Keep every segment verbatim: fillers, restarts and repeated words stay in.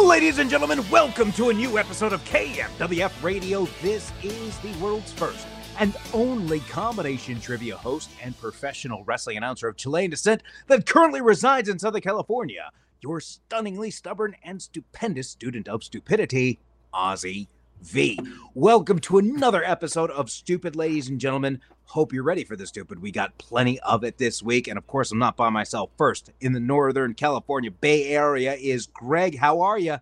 Ladies and gentlemen, welcome to a new episode of K F W F Radio. This is the world's first and only combination trivia host and professional wrestling announcer of Chilean descent that currently resides in Southern California. Your stunningly stubborn and stupendous student of stupidity, Ozzy V. Welcome to another episode of Stupid, ladies and gentlemen. Hope you're ready for the stupid. We got plenty of it this week, and of course, I'm not by myself. First, in the Northern California Bay Area is Greg. How are you?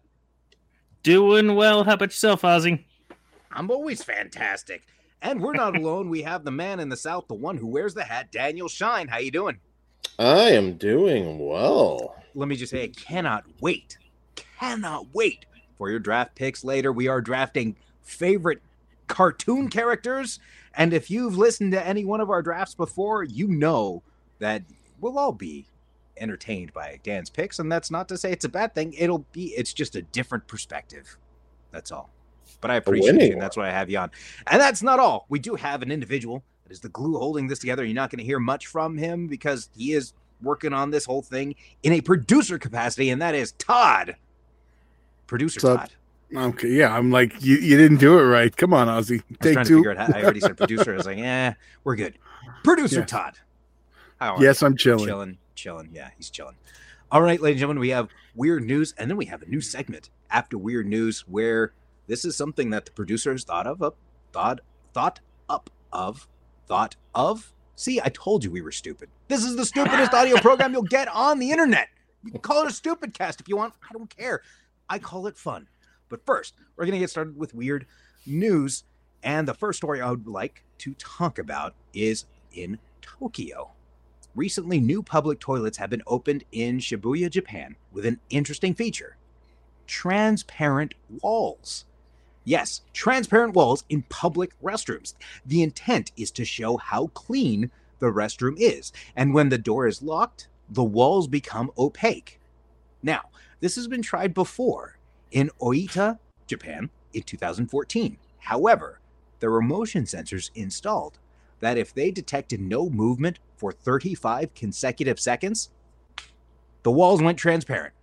Doing well. How about yourself, Ozzy? I'm always fantastic. And we're not alone. We have the man in the South, the one who wears the hat, Daniel Shine. How you doing? I am doing well. Let me just say, I cannot wait, cannot wait for your draft picks later. We are drafting favorite cartoon characters. And if you've listened to any one of our drafts before, you know that we'll all be entertained by Dan's picks. And that's not to say it's a bad thing. It'll be, it's just a different perspective. That's all. But I appreciate it, and that's why I have you on. And that's not all. We do have an individual that is the glue holding this together. You're not going to hear much from him because he is working on this whole thing in a producer capacity, and that is Todd. Producer so, Todd. Okay, yeah, I'm like, you, you didn't do it right. Come on, Ozzy. I was Take trying two. to figure out how, I already said producer. I was like, yeah, we're good. Producer Yeah. Todd. How are Yes, you? I'm chilling. Chilling, chilling. Yeah, he's chilling. All right, ladies and gentlemen, we have weird news, and then we have a new segment after weird news where this is something that the producers thought of, up, thought, thought up of, thought of. See, I told you we were stupid. This is the stupidest audio program you'll get on the internet. You can call it a stupid cast if you want. I don't care. I call it fun. But first, we're going to get started with weird news. And the first story I would like to talk about is in Tokyo. Recently, new public toilets have been opened in Shibuya, Japan, with an interesting feature: transparent walls. Yes, transparent walls in public restrooms. The intent is to show how clean the restroom is. And when the door is locked, the walls become opaque. Now, this has been tried before in Oita, Japan, in two thousand fourteen. However, there were motion sensors installed that if they detected no movement for thirty-five consecutive seconds, the walls went transparent.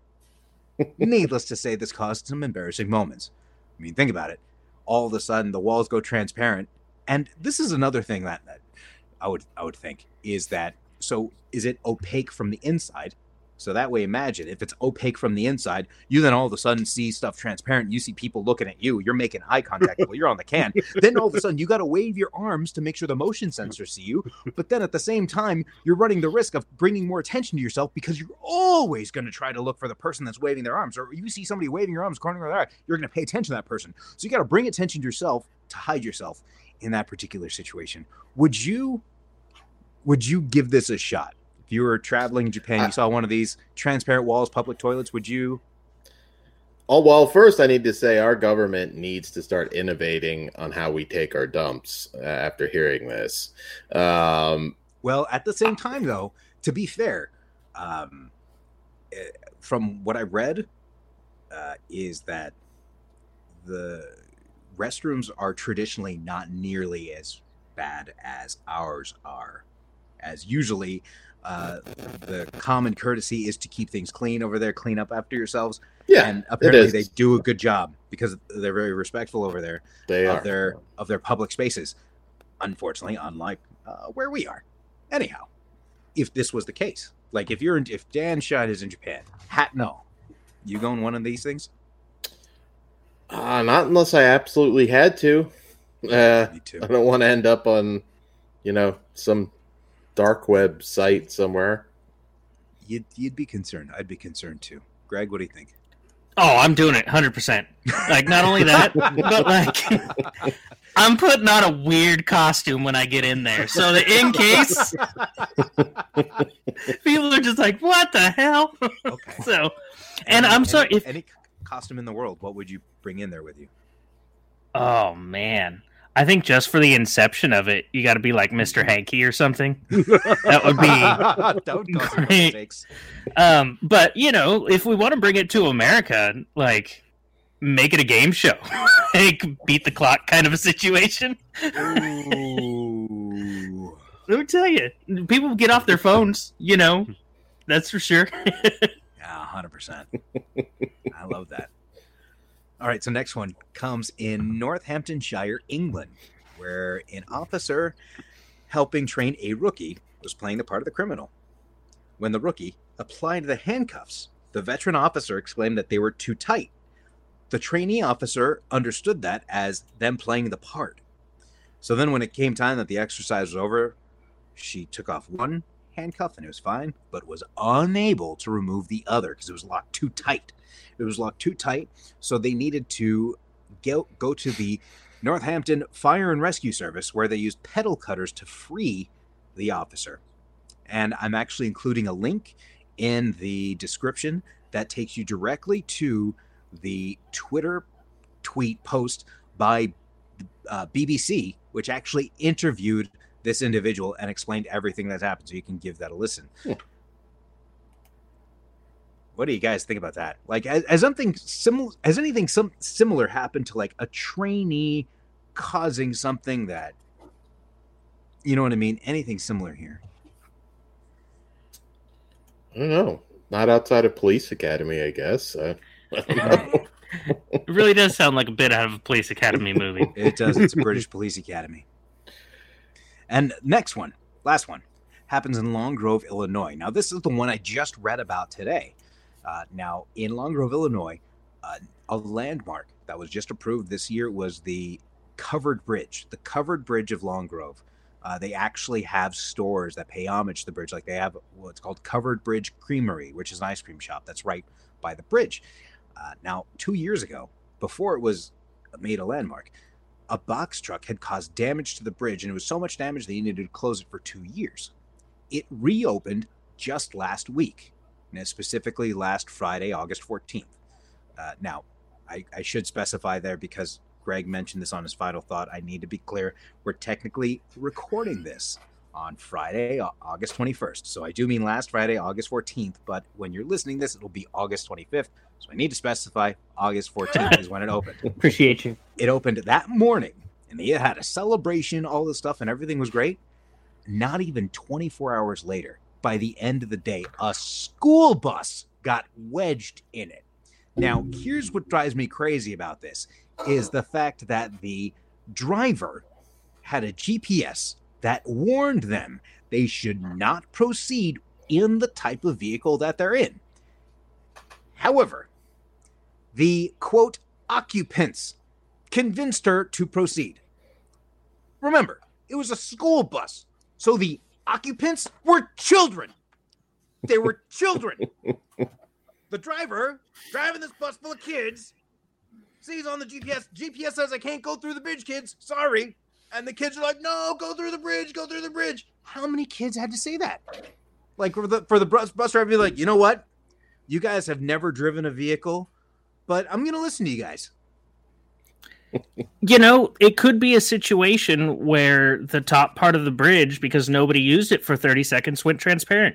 Needless to say, this caused some embarrassing moments. I mean, think about it. All of a sudden, the walls go transparent. And this is another thing that, that I would I would think is that, so is it opaque from the inside? So that way, imagine if it's opaque from the inside, you then all of a sudden see stuff transparent. You see people looking at you. You're making eye contact while you're on the can. Then all of a sudden, you got to wave your arms to make sure the motion sensors see you. But then at the same time, you're running the risk of bringing more attention to yourself because you're always going to try to look for the person that's waving their arms. Or you see somebody waving your arms, corner of their eye, you're going to pay attention to that person. So you got to bring attention to yourself to hide yourself in that particular situation. Would you, would you give this a shot? If you were traveling in Japan, you saw one of these transparent walls, public toilets, would you? Oh, well, first I need to say our government needs to start innovating on how we take our dumps uh, after hearing this. Um, well, at the same time, though, to be fair, um, from what I read, uh, is that the restrooms are traditionally not nearly as bad as ours are, as usually uh, the common courtesy is to keep things clean over there, clean up after yourselves. Yeah, and apparently they do a good job because they're very respectful over there they of are. their of their public spaces. Unfortunately, unlike uh, where we are. Anyhow, if this was the case, like if you're in, if Dan Shine is in Japan, hat no, you going one of these things? Uh, not unless I absolutely had to. Uh, Me too. I don't want to end up on, you know, some dark web site somewhere. You'd you'd be concerned. I'd be concerned too. Greg, what do you think? Oh, I'm doing it one hundred percent. Like, not only that, but like, I'm putting on a weird costume when I get in there. So that in case people are just like, what the hell? Okay. So, and Any- I'm sorry. Any, If, any costume in the world, what would you bring in there with you? oh, man. I think just for the inception of it, you got to be like Mister Hanky or something. That would be Don't cause any great. mistakes. Um, but, you know, if we want to bring it to America, like, make it a game show. Like, beat the clock kind of a situation. Ooh. Let me tell you, people get off their phones, you know, that's for sure. Yeah, one hundred percent. I love that. All right, so next one comes in Northamptonshire, England, where an officer helping train a rookie was playing the part of the criminal. When the rookie applied the handcuffs, the veteran officer exclaimed that they were too tight. The trainee officer understood that as them playing the part. So then when it came time that the exercise was over, she took off one handcuff and it was fine, but was unable to remove the other because it was locked too tight. It was locked too tight, so they needed to go, go to the Northampton Fire and Rescue Service, where they used pedal cutters to free the officer. And I'm actually including a link in the description that takes you directly to the Twitter tweet post by uh, B B C, which actually interviewed this individual and explained everything that's happened, so you can give that a listen. Yeah. What do you guys think about that? Like, has, has something similar, has anything some similar happened to like a trainee causing something that, you know what I mean? Anything similar here? I don't know. Not outside of Police Academy, I guess. Uh, I don't know. It really does sound like a bit out of a Police Academy movie. It does. It's a British Police Academy. And next one, last one, happens in Long Grove, Illinois. Now, this is the one I just read about today. Uh, now, in Long Grove, Illinois, uh, a landmark that was just approved this year was the Covered Bridge, the Covered Bridge of Long Grove. Uh, they actually have stores that pay homage to the bridge. Like they have what's called Covered Bridge Creamery, which is an ice cream shop that's right by the bridge. Uh, now, two years ago, before it was made a landmark, a box truck had caused damage to the bridge, and it was so much damage they needed to close it for two years. It reopened just last week, and specifically last Friday, August fourteenth. Uh, now, I, I should specify there, because Greg mentioned this on his final thought, I need to be clear. We're technically recording this on Friday, August twenty-first. So I do mean last Friday, August fourteenth, but when you're listening to this, it'll be August twenty-fifth. So I need to specify August fourteenth is when it opened. Appreciate you. It opened that morning, and they had a celebration, all this stuff, and everything was great. Not even twenty-four hours later, by the end of the day, a school bus got wedged in it. Now, here's what drives me crazy about this, is the fact that the driver had a G P S that warned them they should not proceed in the type of vehicle that they're in. However, the, quote, occupants convinced her to proceed. Remember, it was a school bus, so the occupants were children. They were children. The driver, driving this bus full of kids, sees on the G P S, G P S says, I can't go through the bridge, kids. Sorry. And the kids are like, no, go through the bridge, go through the bridge. How many kids had to say that? Like, for the for the bus, bus driver to be like, you know what? You guys have never driven a vehicle, but I'm going to listen to you guys. You know, it could be a situation where the top part of the bridge, because nobody used it for thirty seconds, went transparent.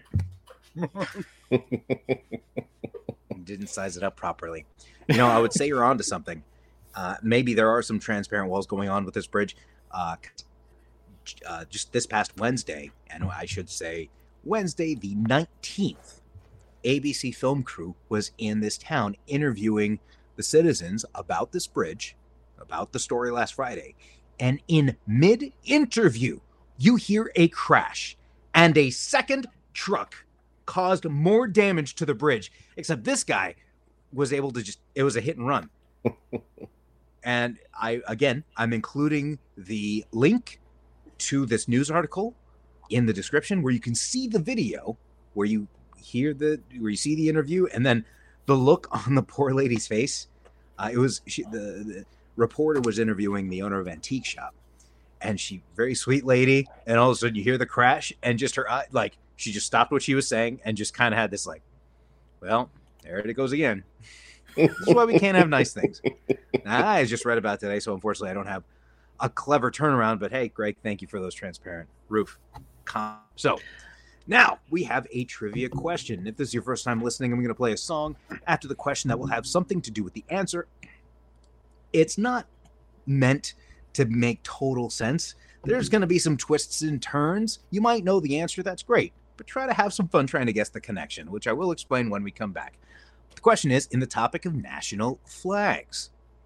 Didn't size it up properly. You know, I would say you're onto something. Uh, maybe there are some transparent walls going on with this bridge. Uh, uh, just this past Wednesday, and I should say Wednesday the nineteenth, A B C film crew was in this town interviewing the citizens about this bridge, about the story last Friday. And in mid-interview, you hear a crash, and a second truck caused more damage to the bridge, except this guy was able to just, it was a hit and run. And I, again, I'm including the link to this news article in the description where you can see the video, where you hear the, where you see the interview, and then the look on the poor lady's face. Uh, it was, she, the, the reporter was interviewing the owner of Antique Shop, and she, very sweet lady, and all of a sudden you hear the crash, and just her eye, like, she just stopped what she was saying and just kind of had this like, well, there it goes again. This is why we can't have nice things. Now, I just read about today, so unfortunately I don't have a clever turnaround, but hey, Greg, thank you for those transparent roof. So now we have a trivia question. If this is your first time listening, I'm going to play a song after the question that will have something to do with the answer. It's not meant to make total sense. There's going to be some twists and turns. You might know the answer. That's great. But try to have some fun trying to guess the connection, which I will explain when we come back. The question is, in the topic of national flags,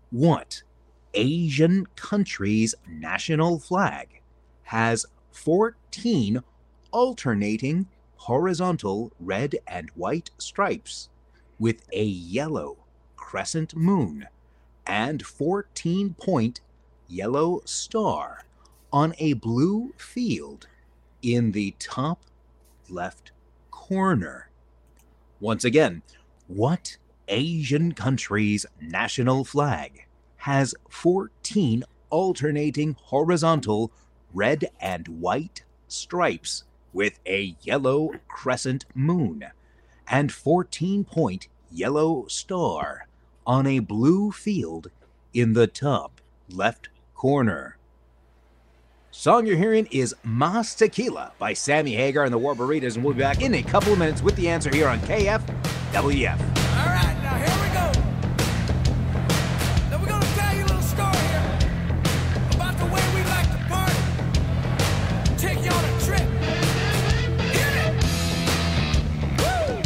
What Asian country's national flag has fourteen alternating horizontal red and white stripes with a yellow crescent moon and fourteen point yellow star on a blue field in the top left corner? Once again, what Asian country's national flag has fourteen alternating horizontal red and white stripes with a yellow crescent moon and fourteen point yellow star on a blue field in the top left corner? Song you're hearing is Mas Tequila by Sammy Hagar and the War Burritos, and we'll be back in a couple of minutes with the answer here on K F W F. All right, now here we go. Now we're gonna tell you a little story here about the way we like to party. Take you on a trip. Hit it! Woo!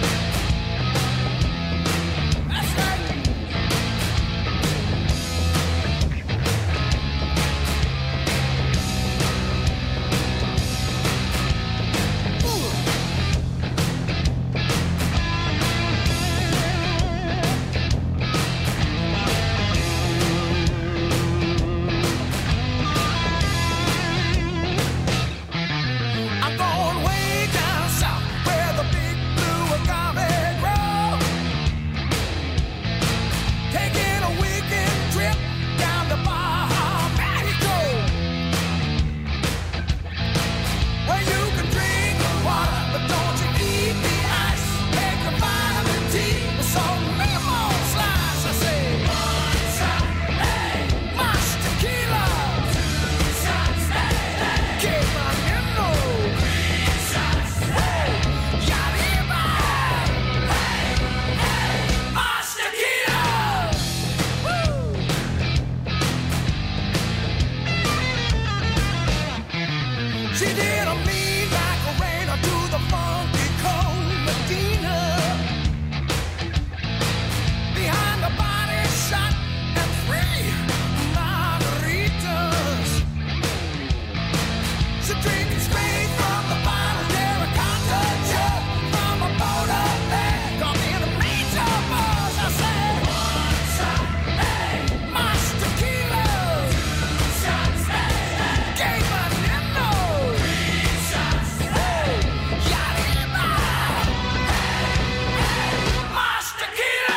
That's right. I'm going way down south where the big blue agave grow. Taking a weekend trip down to Baja, Mexico, where you can drink the water, but don't you eat the ice. Take the vitamin T with some lemon slice. I say, one shot, hey, Mas Tequila. Two shots, hey, hey, keep my window. Three shots, hey, Yariba. Hey, hey, Mas Tequila. Woo! She did a mean Macarena to the funky cold Medina. Behind the body shot and three margaritas. She drinking straight from the bottle, terracotta jug from a motor bag. Got me in a major buzz. I said, one shot, hey, Mas Tequila. Two shots, hey, hey, gave my nino. Three shots, hey, Yariba. Hey, hey, Mas Tequila.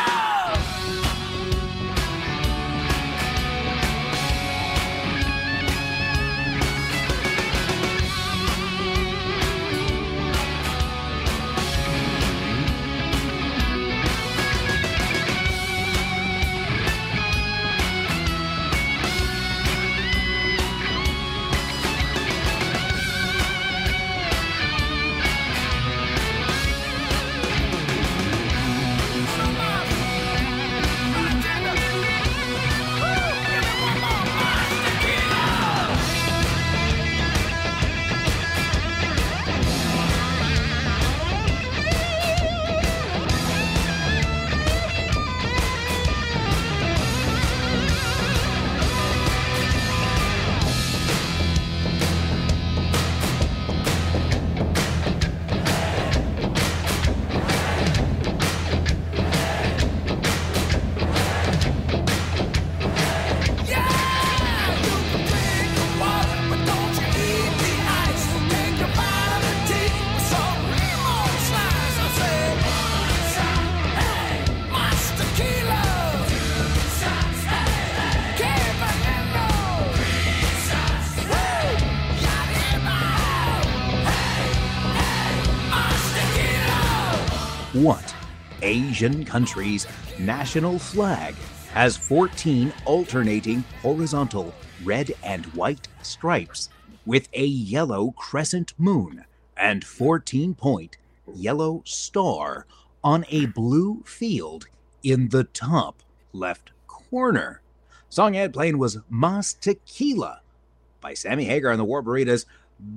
What Asian country's national flag has fourteen alternating horizontal red and white stripes with a yellow crescent moon and fourteen point yellow star on a blue field in the top left corner? Song I had playing was Mas Tequila by Sammy Hagar and the War Burritos,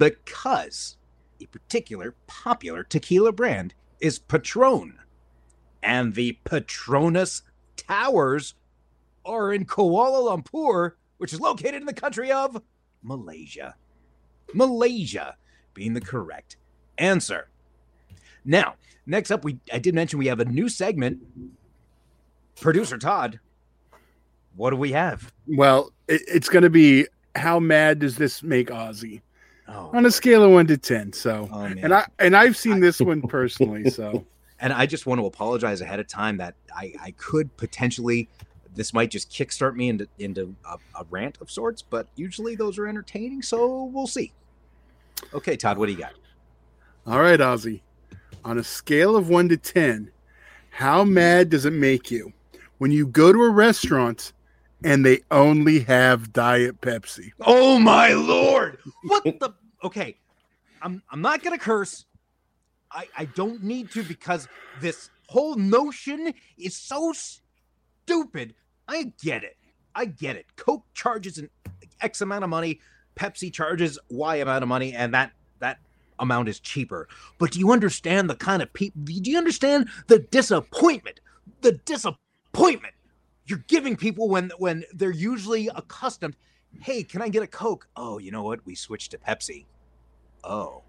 because a particular popular tequila brand is Patron, and the Patronus Towers are in Kuala Lumpur, which is located in the country of Malaysia. Malaysia being the correct answer. Now, next up, we I did mention we have a new segment. Producer Todd, what do we have? Well, it, it's going to be how mad does this make Ozzy Oh, on a scale of one to ten? So, oh, man. and I and I've seen this one personally. So, And I just want to apologize ahead of time that I, I could potentially, this might just kickstart me into, into a, a rant of sorts, but usually those are entertaining, so we'll see. Okay, Todd, what do you got? all right, Ozzy, on a scale of one to ten, how mad does it make you when you go to a restaurant and they only have Diet Pepsi? Oh my Lord! What the? Okay, I'm I'm not gonna curse. I I don't need to because this whole notion is so stupid. I get it. I get it. Coke charges an X amount of money. Pepsi charges Y amount of money, and that that amount is cheaper. But do you understand the kind of people? Do you understand the disappointment? The disappointment you're giving people when when they're usually accustomed. Hey, can I get a Coke? Oh, you know what? We switched to Pepsi. Oh.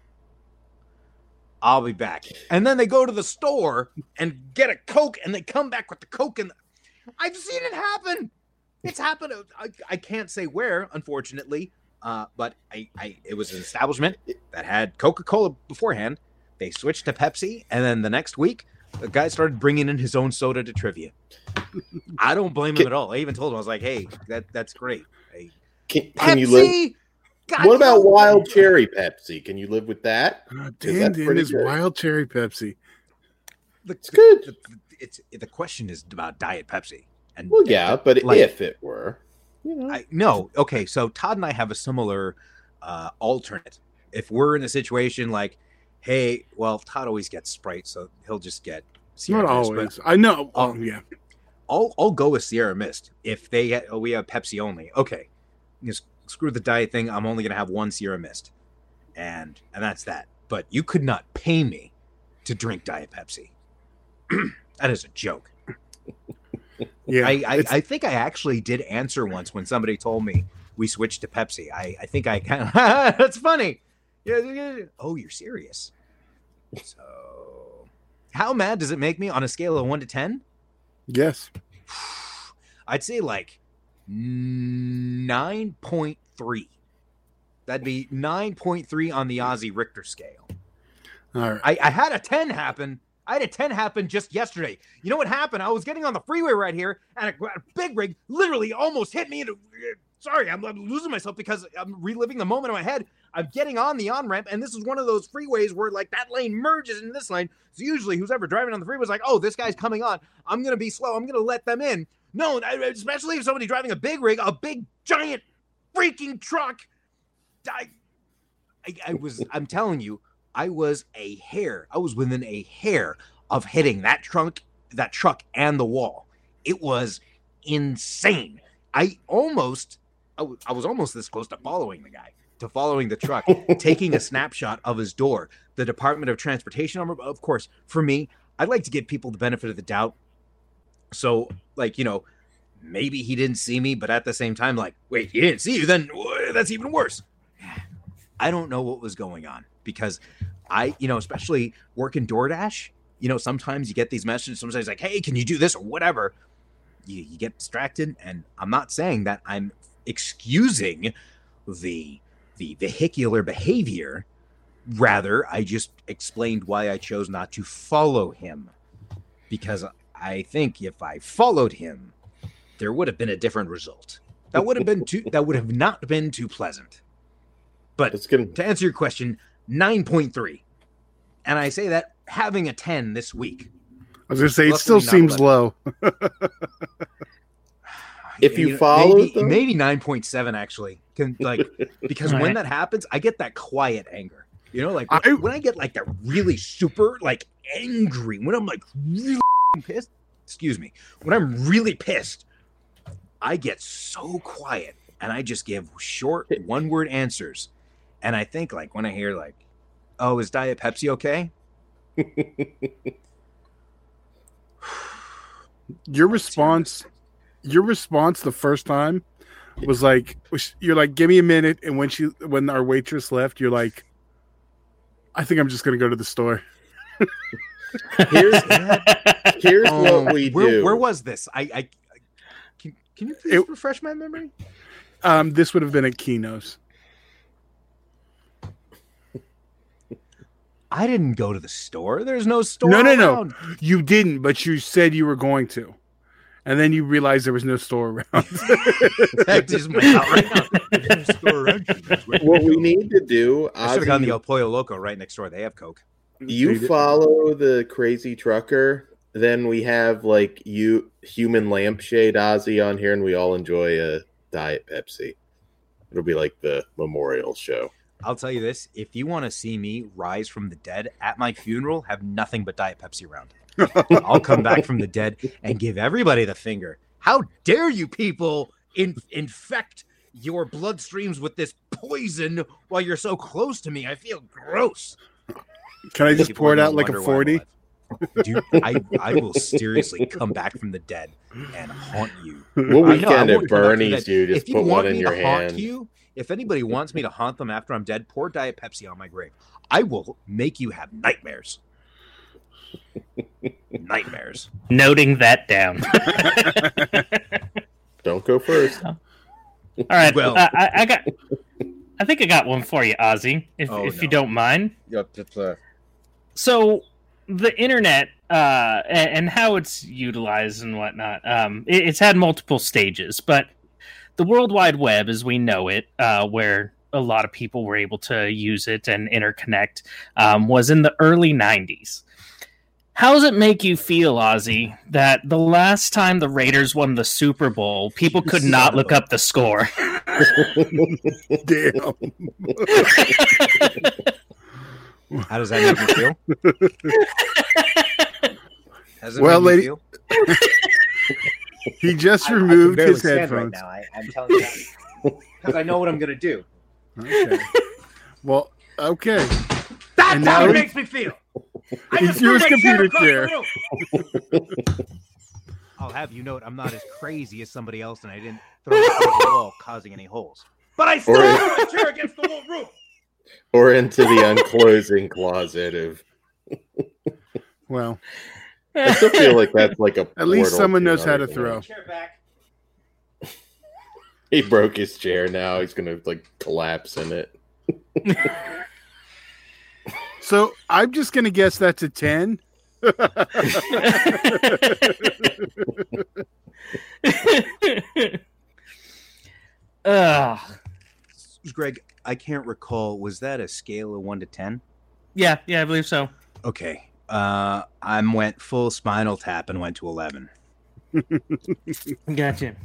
I'll be back. And then they go to the store and get a Coke, and they come back with the Coke. And I've seen it happen. It's happened. I, I can't say where, unfortunately, uh, but I, I it was an establishment that had Coca-Cola beforehand. They switched to Pepsi, and then the next week, the guy started bringing in his own soda to trivia. I don't blame him at all. I even told him, I was like, hey, that that's great. Hey, Can, Pepsi? can you live? God, What about no. wild cherry Pepsi? Can you live with that? Oh, Is damn, that damn, pretty this good? wild cherry Pepsi. The, It's good. The, the, it's the question is about Diet Pepsi. And Well, yeah, but like, if it were, you know, I no, okay. So Todd and I have a similar uh, alternate. If we're in a situation like, hey, well, Todd always gets Sprite, so he'll just get Sierra Not Mist, but always. I know. Oh, Um, yeah. I'll I'll go with Sierra Mist if they ha- oh, we have Pepsi only. Okay, just screw the diet thing. I'm only gonna have one Sierra Mist, and and that's that. But you could not pay me to drink Diet Pepsi. That is a joke. Yeah. I, I, it's- I think I actually did answer once when somebody told me we switched to Pepsi. I, I think I kind of that's funny. Yeah, yeah, yeah. Oh, you're serious. So, how mad does it make me on a scale of one to ten? yes. I'd say like nine point three. That'd be nine point three on the Ozzy Richter scale. All right. I, I had a ten happen. I had a ten happen just yesterday. You know what happened? I was getting on the freeway right here, and a, a big rig literally almost hit me. Into, sorry, I'm, I'm losing myself because I'm reliving the moment in my head. I'm getting on the on-ramp, and this is one of those freeways where, like, that lane merges in this lane. So usually who's ever driving on the freeway is like, oh, this guy's coming on. I'm going to be slow. I'm going to let them in. No, especially if somebody driving a big rig, a big, giant, freaking truck. I, I, I was, I'm telling you, I was a hair. I was within a hair of hitting that trunk, that truck, and the wall. It was insane. I almost, I, w- I was almost this close to following the guy, to following the truck, taking a snapshot of his door. The Department of Transportation number, of course. For me, I'd like to give people the benefit of the doubt. So, like, you know, maybe he didn't see me, but at the same time, like, wait, he didn't see you? Then uh, that's even worse. I don't know what was going on because I, you know, especially working DoorDash, you know, sometimes you get these messages, sometimes like, hey, can you do this or whatever? You, you get distracted. And I'm not saying that I'm excusing the the vehicular behavior. Rather, I just explained why I chose not to follow him. Because I think if I followed him, there would have been a different result. That would have been too that would have not been too pleasant. But it's gonna. to answer your question, nine point three. And I say that having a ten this week. I was going to say, it Luckily still not seems eleven. low. If you know, followed maybe, them? maybe nine point seven actually. Can like because when Right. that happens, I get that quiet anger. You know, like I- when I get like that really super like angry, when I'm like really pissed, excuse me, when I'm really pissed, I get so quiet and I just give short one word answers. And I think like when I hear like, oh, is Diet Pepsi okay? Your response your response the first time was like, you're like, give me a minute. And when she, when our waitress left, you're like, I think I'm just going to go to the store. Here's here's Um, what we where, do. where was this? I, I can, can you please It- refresh my memory? Um, this would have been at Kino's. I didn't go to the store. There's no store. No, no, no. around. You didn't, but you said you were going to. And then you realized there was no store around. That just went out right now. There's no store around. What we need to do, I should have gone Ozzy, the El Pollo Loco right next door. They have Coke. you follow the crazy trucker, then we have like you human lampshade Ozzy on here, and we all enjoy a Diet Pepsi. It'll be like the memorial show. I'll tell you this: if you want to see me rise from the dead at my funeral, have nothing but Diet Pepsi around. I'll come back from the dead and give everybody the finger. How dare you people in- infect your bloodstreams with this poison while you're so close to me? I feel gross. Can I just People pour it are out gonna like a wonder why I'm forty? alive. Dude, I, I will seriously come back from the dead and haunt you. What I know, I weekend won't at come back from the Bernie's, dead. you just If you put want one in me your to haunt hand. you, if anybody wants me to haunt them after I'm dead, pour Diet Pepsi on my grave. I will make you have nightmares. Nightmares. Noting that down. Don't go first. All right. Well- uh, I, I got. I think I got one for you, Ozzy, if Oh, if no. you don't mind. Yep, that's uh So the internet uh, and, and how it's utilized and whatnot, um, it, it's had multiple stages, but the World Wide Web, as we know it, uh, where a lot of people were able to use it and interconnect, um, was in the early nineties. How does it make you feel, Ozzy, that the last time the Raiders won the Super Bowl, people could Son not of look a- up the score? Damn. how does that make you feel? How does it Well, make lady- you feel? He just I- I can removed barely his stand headphones. right now. I, I'm telling you that. Because I know what I'm gonna do. Okay. Well, okay. That's And how now- it makes me feel. I He just threw threw his my computer across chair. the room. I'll have you note I'm not as crazy as somebody else, and I didn't throw it against the wall, causing any holes. But I still Or- threw my chair against the wall room. Or into the unclosing closet of. Well, I still feel like that's like a. At least portal someone knows how to another throw. world. Chair back. He broke his chair. Now he's gonna like collapse in it. so I'm just going to guess that's a ten. Ugh. Greg, I can't recall. Was that a scale of one to ten? Yeah, yeah, I believe so. Okay. Uh, I went full Spinal Tap and went to eleven. Gotcha.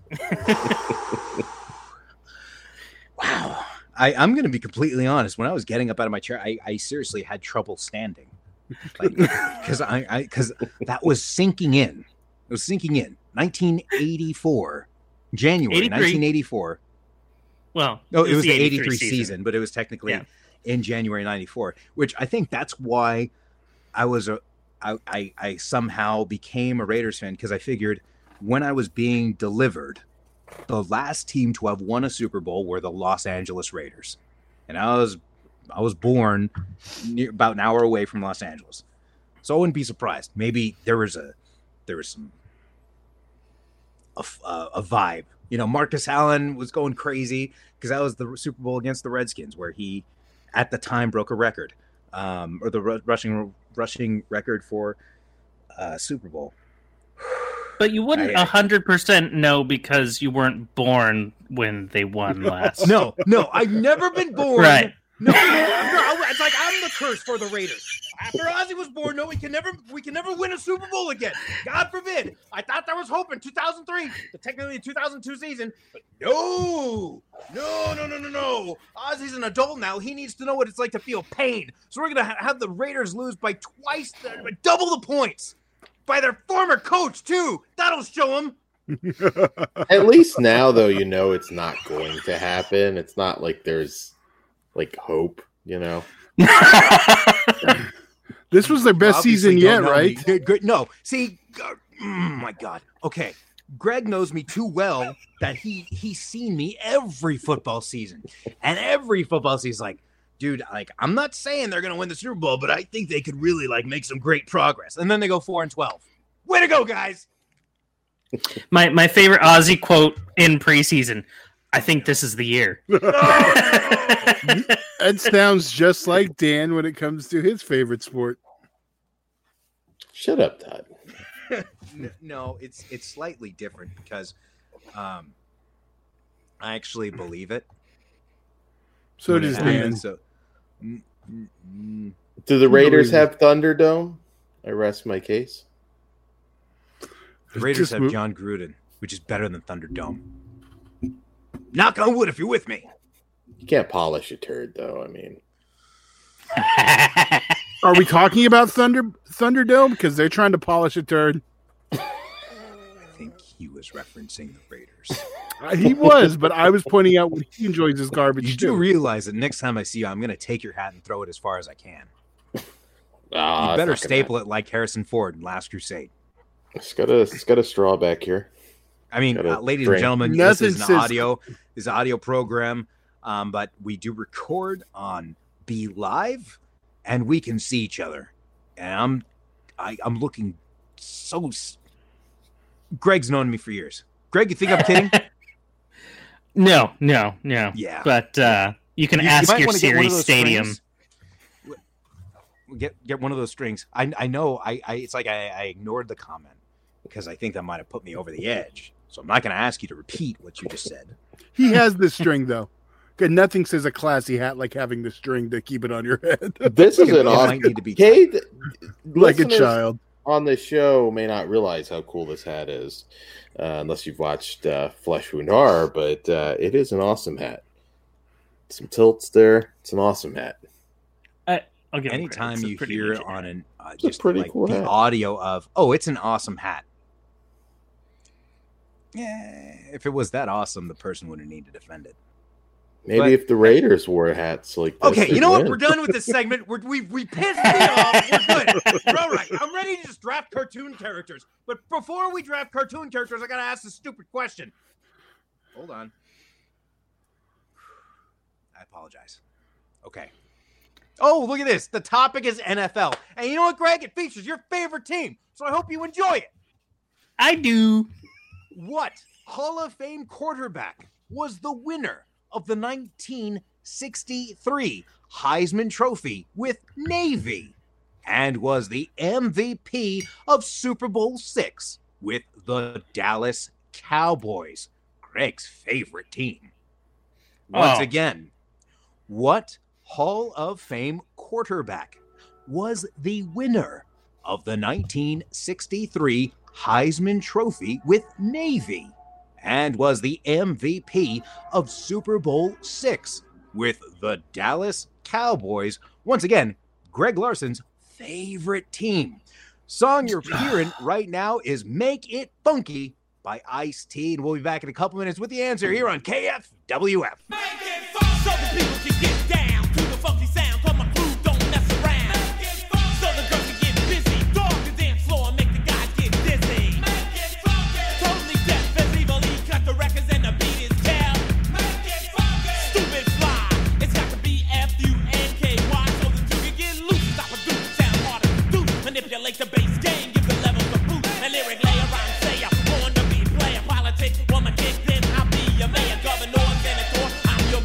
Wow. I, I'm going to be completely honest. When I was getting up out of my chair, I, I seriously had trouble standing. Like, because I, I, because that was sinking in. It was sinking in. nineteen eighty-four, January eighty-three. nineteen eighty-four. Well, No, it was the eighty-three eighty-three season. but it was technically Yeah. in January ninety-four, which I think that's why I was a, I, I, I somehow became a Raiders fan, because I figured when I was being delivered, the last team to have won a Super Bowl were the Los Angeles Raiders, and I was I was born near, about an hour away from Los Angeles, so I wouldn't be surprised. Maybe there was a there was some a, f- uh, a vibe. You know, Marcus Allen was going crazy because that was the Super Bowl against the Redskins, where he at the time broke a record, um, or the ru- rushing rushing record for uh, Super Bowl. But you wouldn't I- a hundred percent know because you weren't born when they won last. No, no, I've never been born. Right. No, no, no, it's like I'm the curse for the Raiders. After Ozzy was born, no, we can never, we can never win a Super Bowl again. God forbid. I thought there was hope in two thousand three, the technically two thousand two season, but no, no, no, no, no, no. Ozzy's an adult now. He needs to know what it's like to feel pain. So we're gonna ha- have the Raiders lose by twice, the, double the points, by their former coach too. That'll show them. At least now, though, you know it's not going to happen. It's not like there's like hope, you know. This was their best Obviously season don't yet, know right? me. Good, good. No, see, uh, mm, my God. Okay, Greg knows me too well that he he's seen me every football season, and every football season, like, dude, like, I'm not saying they're gonna win the Super Bowl, but I think they could really like make some great progress. And then they go four and twelve. Way to go, guys! My my favorite Ozzy quote in preseason. I think this is the year. That sounds just like Dan when it comes to his favorite sport. Shut up, Todd. No, it's it's slightly different because um, I actually believe it. So when does it Dan. happens, So, mm, mm, mm. Do the Raiders believe have Thunderdome? I rest my case. The Raiders Just have move- John Gruden, which is better than Thunderdome. Knock on wood if you're with me. You can't polish a turd, though. I mean, Are we talking about Thunder Thunderdome? Because they're trying to polish a turd. I think he was referencing the Raiders. Uh, He was, but I was pointing out what he enjoys his garbage You do too. realize that next time I see you, I'm going to take your hat and throw it as far as I can. ah, You it's better not gonna staple it like Harrison Ford in Last Crusade. happen. It's got a, it's got a straw back here. I mean, Gotta uh, ladies drink. and gentlemen, Nothing this is an says- audio, this is an audio program, um, but we do record on Be Live, and we can see each other. And I'm, I, I'm looking so. s- Greg's known me for years. Greg, you think I'm kidding? no, no, no. Yeah. But uh, you can You- you ask might your wanna get one of Sirius those Stadium. strings. Get get one of those strings. I I know. I, I it's like I, I ignored the comment because I think that might have put me over the edge. So I'm not going to ask you to repeat what you just said. He has the string though. Okay, nothing says a classy hat like having the string to keep it on your head, This is It an might awesome. need to be Okay, th- like a listeners child. on the show may not realize how cool this hat is, uh, unless you've watched uh, Flesh Wunar, but uh, it is an awesome hat. Some tilts there. It's an awesome hat. I'll give him credit. Anytime It's a you pretty hear legit on hat. an uh, a just pretty like cool the hat. audio of, oh, it's an awesome hat. Yeah, if it was that awesome, the person wouldn't need to defend it. Maybe But- if the Raiders wore hats like this, Okay, they'd you know what? win. We're done with this segment. We're, we we pissed me off. We're good. We're all right. I'm ready to just draft cartoon characters. But before we draft cartoon characters, I gotta ask this stupid question. Hold on. I apologize. Okay. Oh, look at this. The topic is N F L. And you know what, Greg? It features your favorite team. So I hope you enjoy it. I do. What Hall of Fame quarterback was the winner of the nineteen sixty-three Heisman Trophy with Navy and was the M V P of Super Bowl six with the Dallas Cowboys, Greg's favorite team? Once Oh. again, what Hall of Fame quarterback was the winner of the nineteen sixty-three Heisman Trophy with Navy and was the M V P of Super Bowl six with the Dallas Cowboys? Once again, Greg Larson's favorite team. Song you're hearing right now is Make It Funky by Ice-T, and we'll be back in a couple minutes with the answer here on K F W F. Make it fun so the people can get down to the funky sound. Cause my crew don't mess around. Make it fun so the girls can get busy. Dog the dance floor and make the guys get dizzy. Make it funky. Totally deaf as evil. He cut the records and the beat is tell. Make it funky. Stupid fly. It's got to be F U N K Y so the two can get loose. Stop a dude. Sound harder to do. Manipulate the bass game. Give the levels a boost. And lyric layer on say I'm born to be player. Politics. Woman kick then I'll be your mayor. Governor, senator. I'm your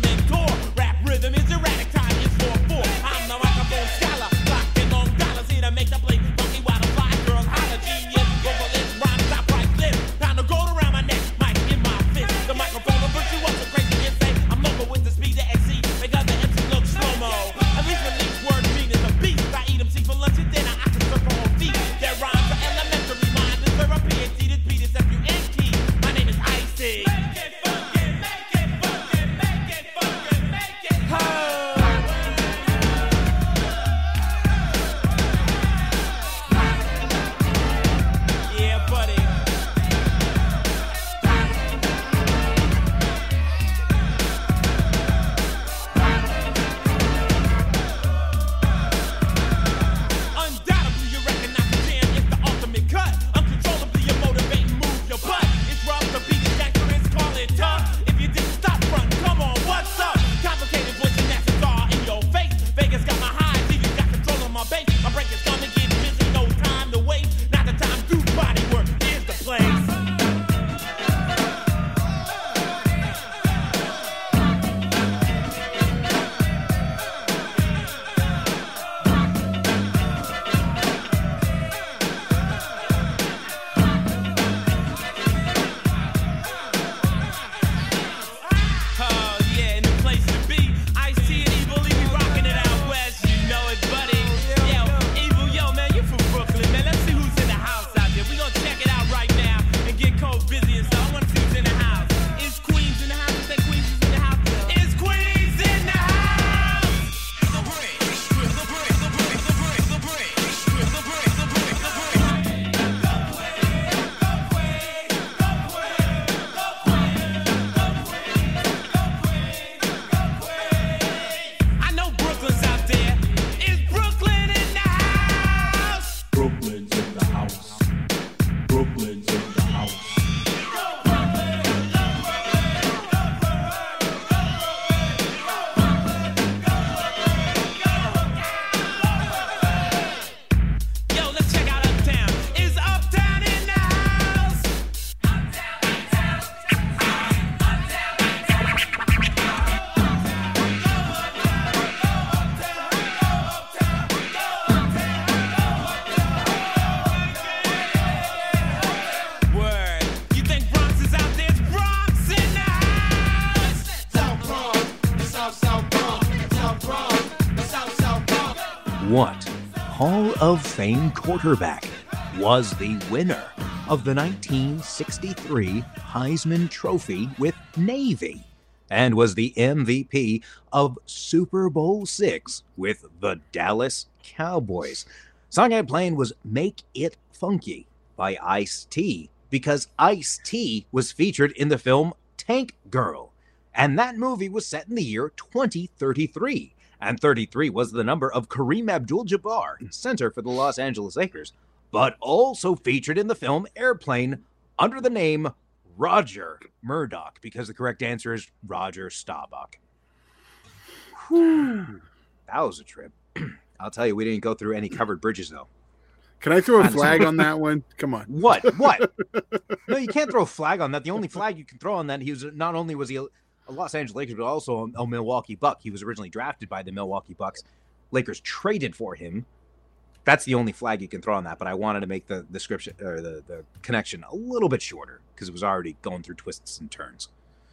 Hall of Fame quarterback, was the winner of the nineteen sixty-three Heisman Trophy with Navy, and was the M V P of Super Bowl six with the Dallas Cowboys. Song I'm playing was Make It Funky by Ice-T, because Ice-T was featured in the film Tank Girl, and that movie was set in the year twenty thirty-three, and thirty-three was the number of Kareem Abdul-Jabbar, center for the Los Angeles Lakers, but also featured in the film Airplane under the name Roger Murdoch, because the correct answer is Roger Staubach. Whew. That was a trip. I'll tell you, we didn't go through any covered bridges, though. Can I throw a flag on that one? Come on. What? What? No, you can't throw a flag on that. The only flag you can throw on that, he was not only was he a, a Los Angeles Lakers, but also a, a Milwaukee Buck. He was originally drafted by the Milwaukee Bucks. Lakers traded for him. That's the only flag you can throw on that. But I wanted to make the description or the, the connection a little bit shorter because it was already going through twists and turns.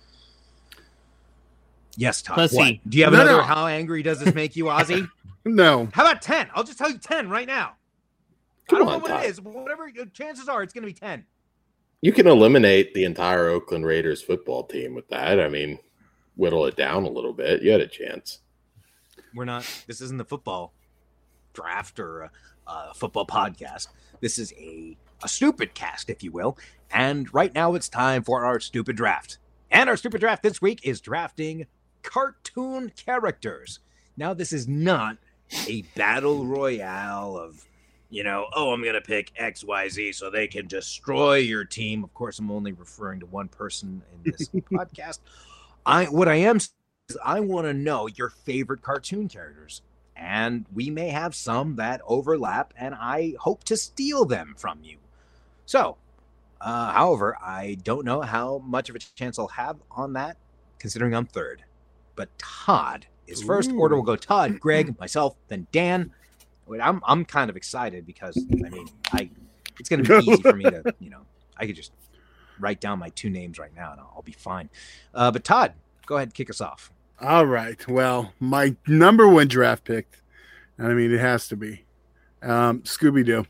Yes, Todd. Let's What? see. Do you have No, another? no. How angry does this make you, Ozzy? No. How about ten? I'll just tell you ten right now. Come I don't on, know what Todd. it is. Whatever chances are, it's going to be ten. You can eliminate the entire Oakland Raiders football team with that. I mean, whittle it down a little bit. You had a chance. We're not. This isn't the football draft or a, a football podcast. This is a a stupid cast, if you will. And right now, it's time for our stupid draft. And our stupid draft this week is drafting cartoon characters. Now, this is not a battle royale of, you know, oh, I'm going to pick X Y Z so they can destroy your team. Of course, I'm only referring to one person in this podcast. I what I am is I want to know your favorite cartoon characters. And we may have some that overlap, and I hope to steal them from you. So, uh, however, I don't know how much of a chance I'll have on that, considering I'm third. But Todd is first. Ooh. Order will go Todd, Greg, myself, then Dan. Wait, I'm I'm kind of excited because I mean I it's going to be easy for me to, you know, I could just write down my two names right now and I'll, I'll be fine. Uh, but Todd, go ahead and kick us off. All right. Well, my number one draft pick, and I mean, it has to be um, Scooby-Doo.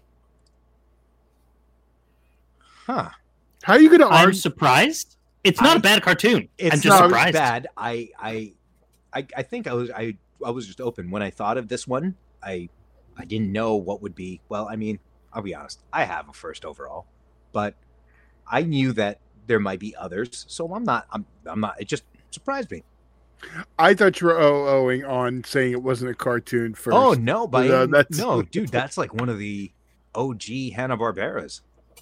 Huh? How are you going to I'm argue? surprised. It's not I- a bad cartoon. It's I'm just not surprised. bad. I, I I I think I was I I was just open when I thought of this one. I I didn't know what would be. Well, I mean, I'll be honest. I have a first overall, but I knew that there might be others. So I'm not. I'm. I'm not. It just surprised me. I thought you were oh-ohing on saying it wasn't a cartoon first. Oh no, by No, any- that's- no, dude, that's like one of the O G Hanna Barberas.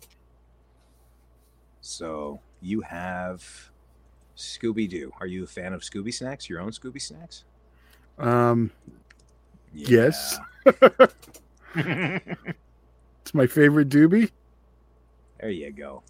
So you have Scooby Doo. Are you a fan of Scooby Snacks? Your own Scooby Snacks? Um, Yes. Yeah. it's my favorite Doobie. There you go.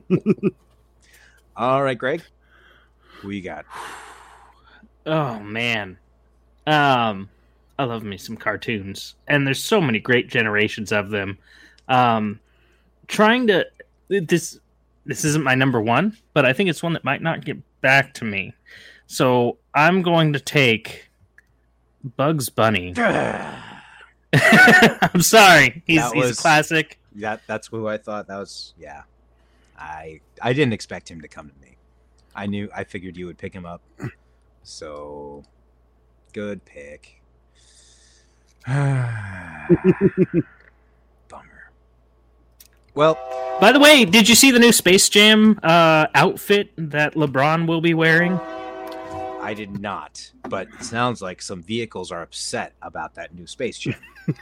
All right, Greg. Who you got? Oh man, um, I love me some cartoons, and there's so many great generations of them. Um, trying to this this isn't my number one, but I think it's one that might not get back to me. So I'm going to take Bugs Bunny. I'm sorry, he's That he's was- a classic. That that's who I thought. That was yeah. I I didn't expect him to come to me. I knew I figured you would pick him up. So good pick. Bummer. Well, By the way, did you see the new Space Jam uh, outfit that LeBron will be wearing? I did not, but it sounds like some vehicles are upset about that new Space Jam.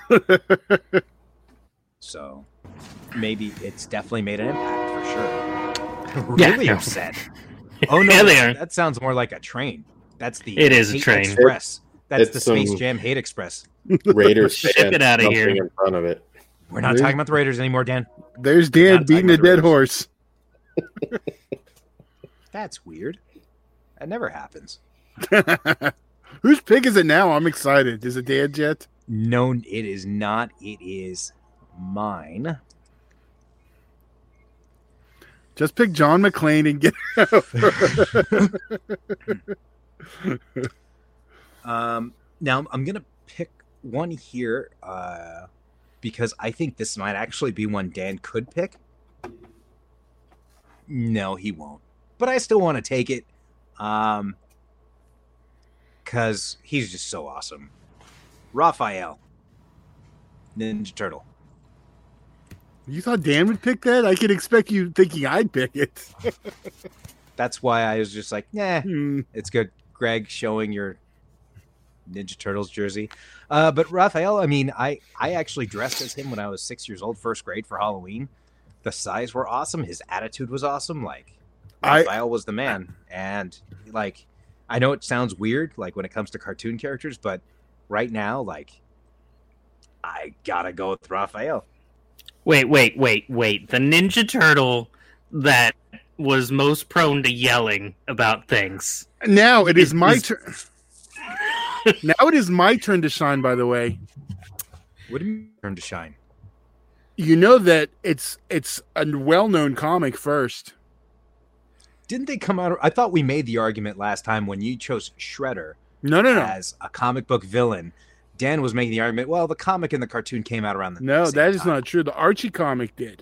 So maybe it's definitely made an impact for sure. Yeah, Really no. upset. Oh no, Yeah, they are. that sounds more like a train. That's the It is a Hate train. Express. That's It's the Space some- Jam Hate Express. Raiders Ship fans it outta jumping here. in front of it. We're not Dude. talking about the Raiders anymore, Dan. There's We're Dan not beating talking a about the dead Raiders. horse. That's weird. That never happens. Whose pick is it now? I'm excited. Is it Dan's yet? No, it is not. It is mine. Just pick John McClane and get Um, now I'm gonna pick one here. Uh, because I think this might actually be one Dan could pick. No, he won't. But I still want to take it. Um, because he's just so awesome. Raphael, Ninja Turtle. You thought Dan would pick that? I could expect you thinking I'd pick it. That's why I was just like, nah, Hmm. it's good. Greg showing your Ninja Turtles jersey. Uh, but Raphael, I mean, I, I actually dressed as him when I was six years old, first grade for Halloween. The size were awesome. His attitude was awesome. Like, I- Raphael was the man. And, like, I know it sounds weird, like, when it comes to cartoon characters, but right now, like, I gotta go with Raphael. Wait, wait, wait, wait. The Ninja Turtle that was most prone to yelling about things. Now it is my Is- turn. Now it is my turn to shine, by the way. What do you mean turn to shine? You know that it's it's a well-known comic first. Didn't they come out? I thought we made the argument last time when you chose Shredder No, no, no. as a comic book villain. Dan was making the argument, well, the comic and the cartoon came out around the No, same that is time. not true. The Archie comic did.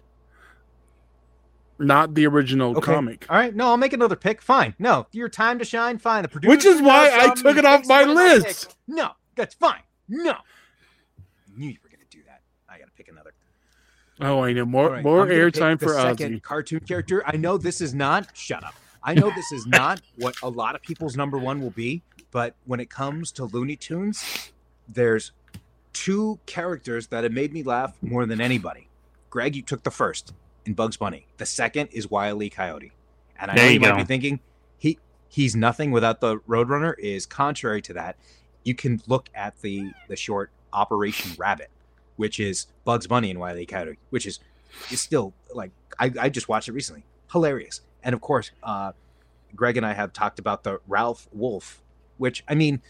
Not the original Okay. comic. All right, no, I'll make another pick. Fine. No, your time to shine. Fine. The producer Which is why knows I something, took he it off picks my one of my list. picks. No, that's fine. No. Knew you were going to do that. I got to pick another. Oh, I know. More All right, more I'm gonna pick airtime the for second Ozzy. cartoon character. I know this is not. Shut up. I know this is not what a lot of people's number one will be, but when it comes to Looney Tunes, there's two characters that have made me laugh more than anybody. Greg, you took the first in Bugs Bunny. The second is Wile E. Coyote. And I There know you you might go. be thinking he he's nothing without the Roadrunner. Is contrary to that. You can look at the the short Operation Rabbit, which is Bugs Bunny and Wile E. Coyote, which is is still like I, I just watched it recently. Hilarious. And of course, uh, Greg and I have talked about the Ralph Wolf, which I mean,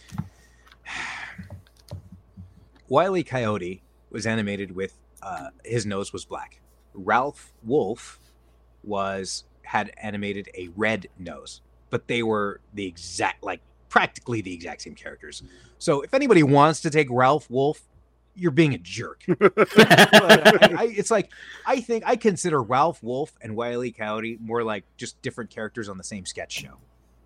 Wile E. Coyote was animated with uh, his nose was black. Ralph Wolf was had animated a red nose, but they were the exact, like practically the exact same characters. So if anybody wants to take Ralph Wolf, you're being a jerk. But I, I, it's like I think I consider Ralph Wolf and Wile E. Coyote more like just different characters on the same sketch show.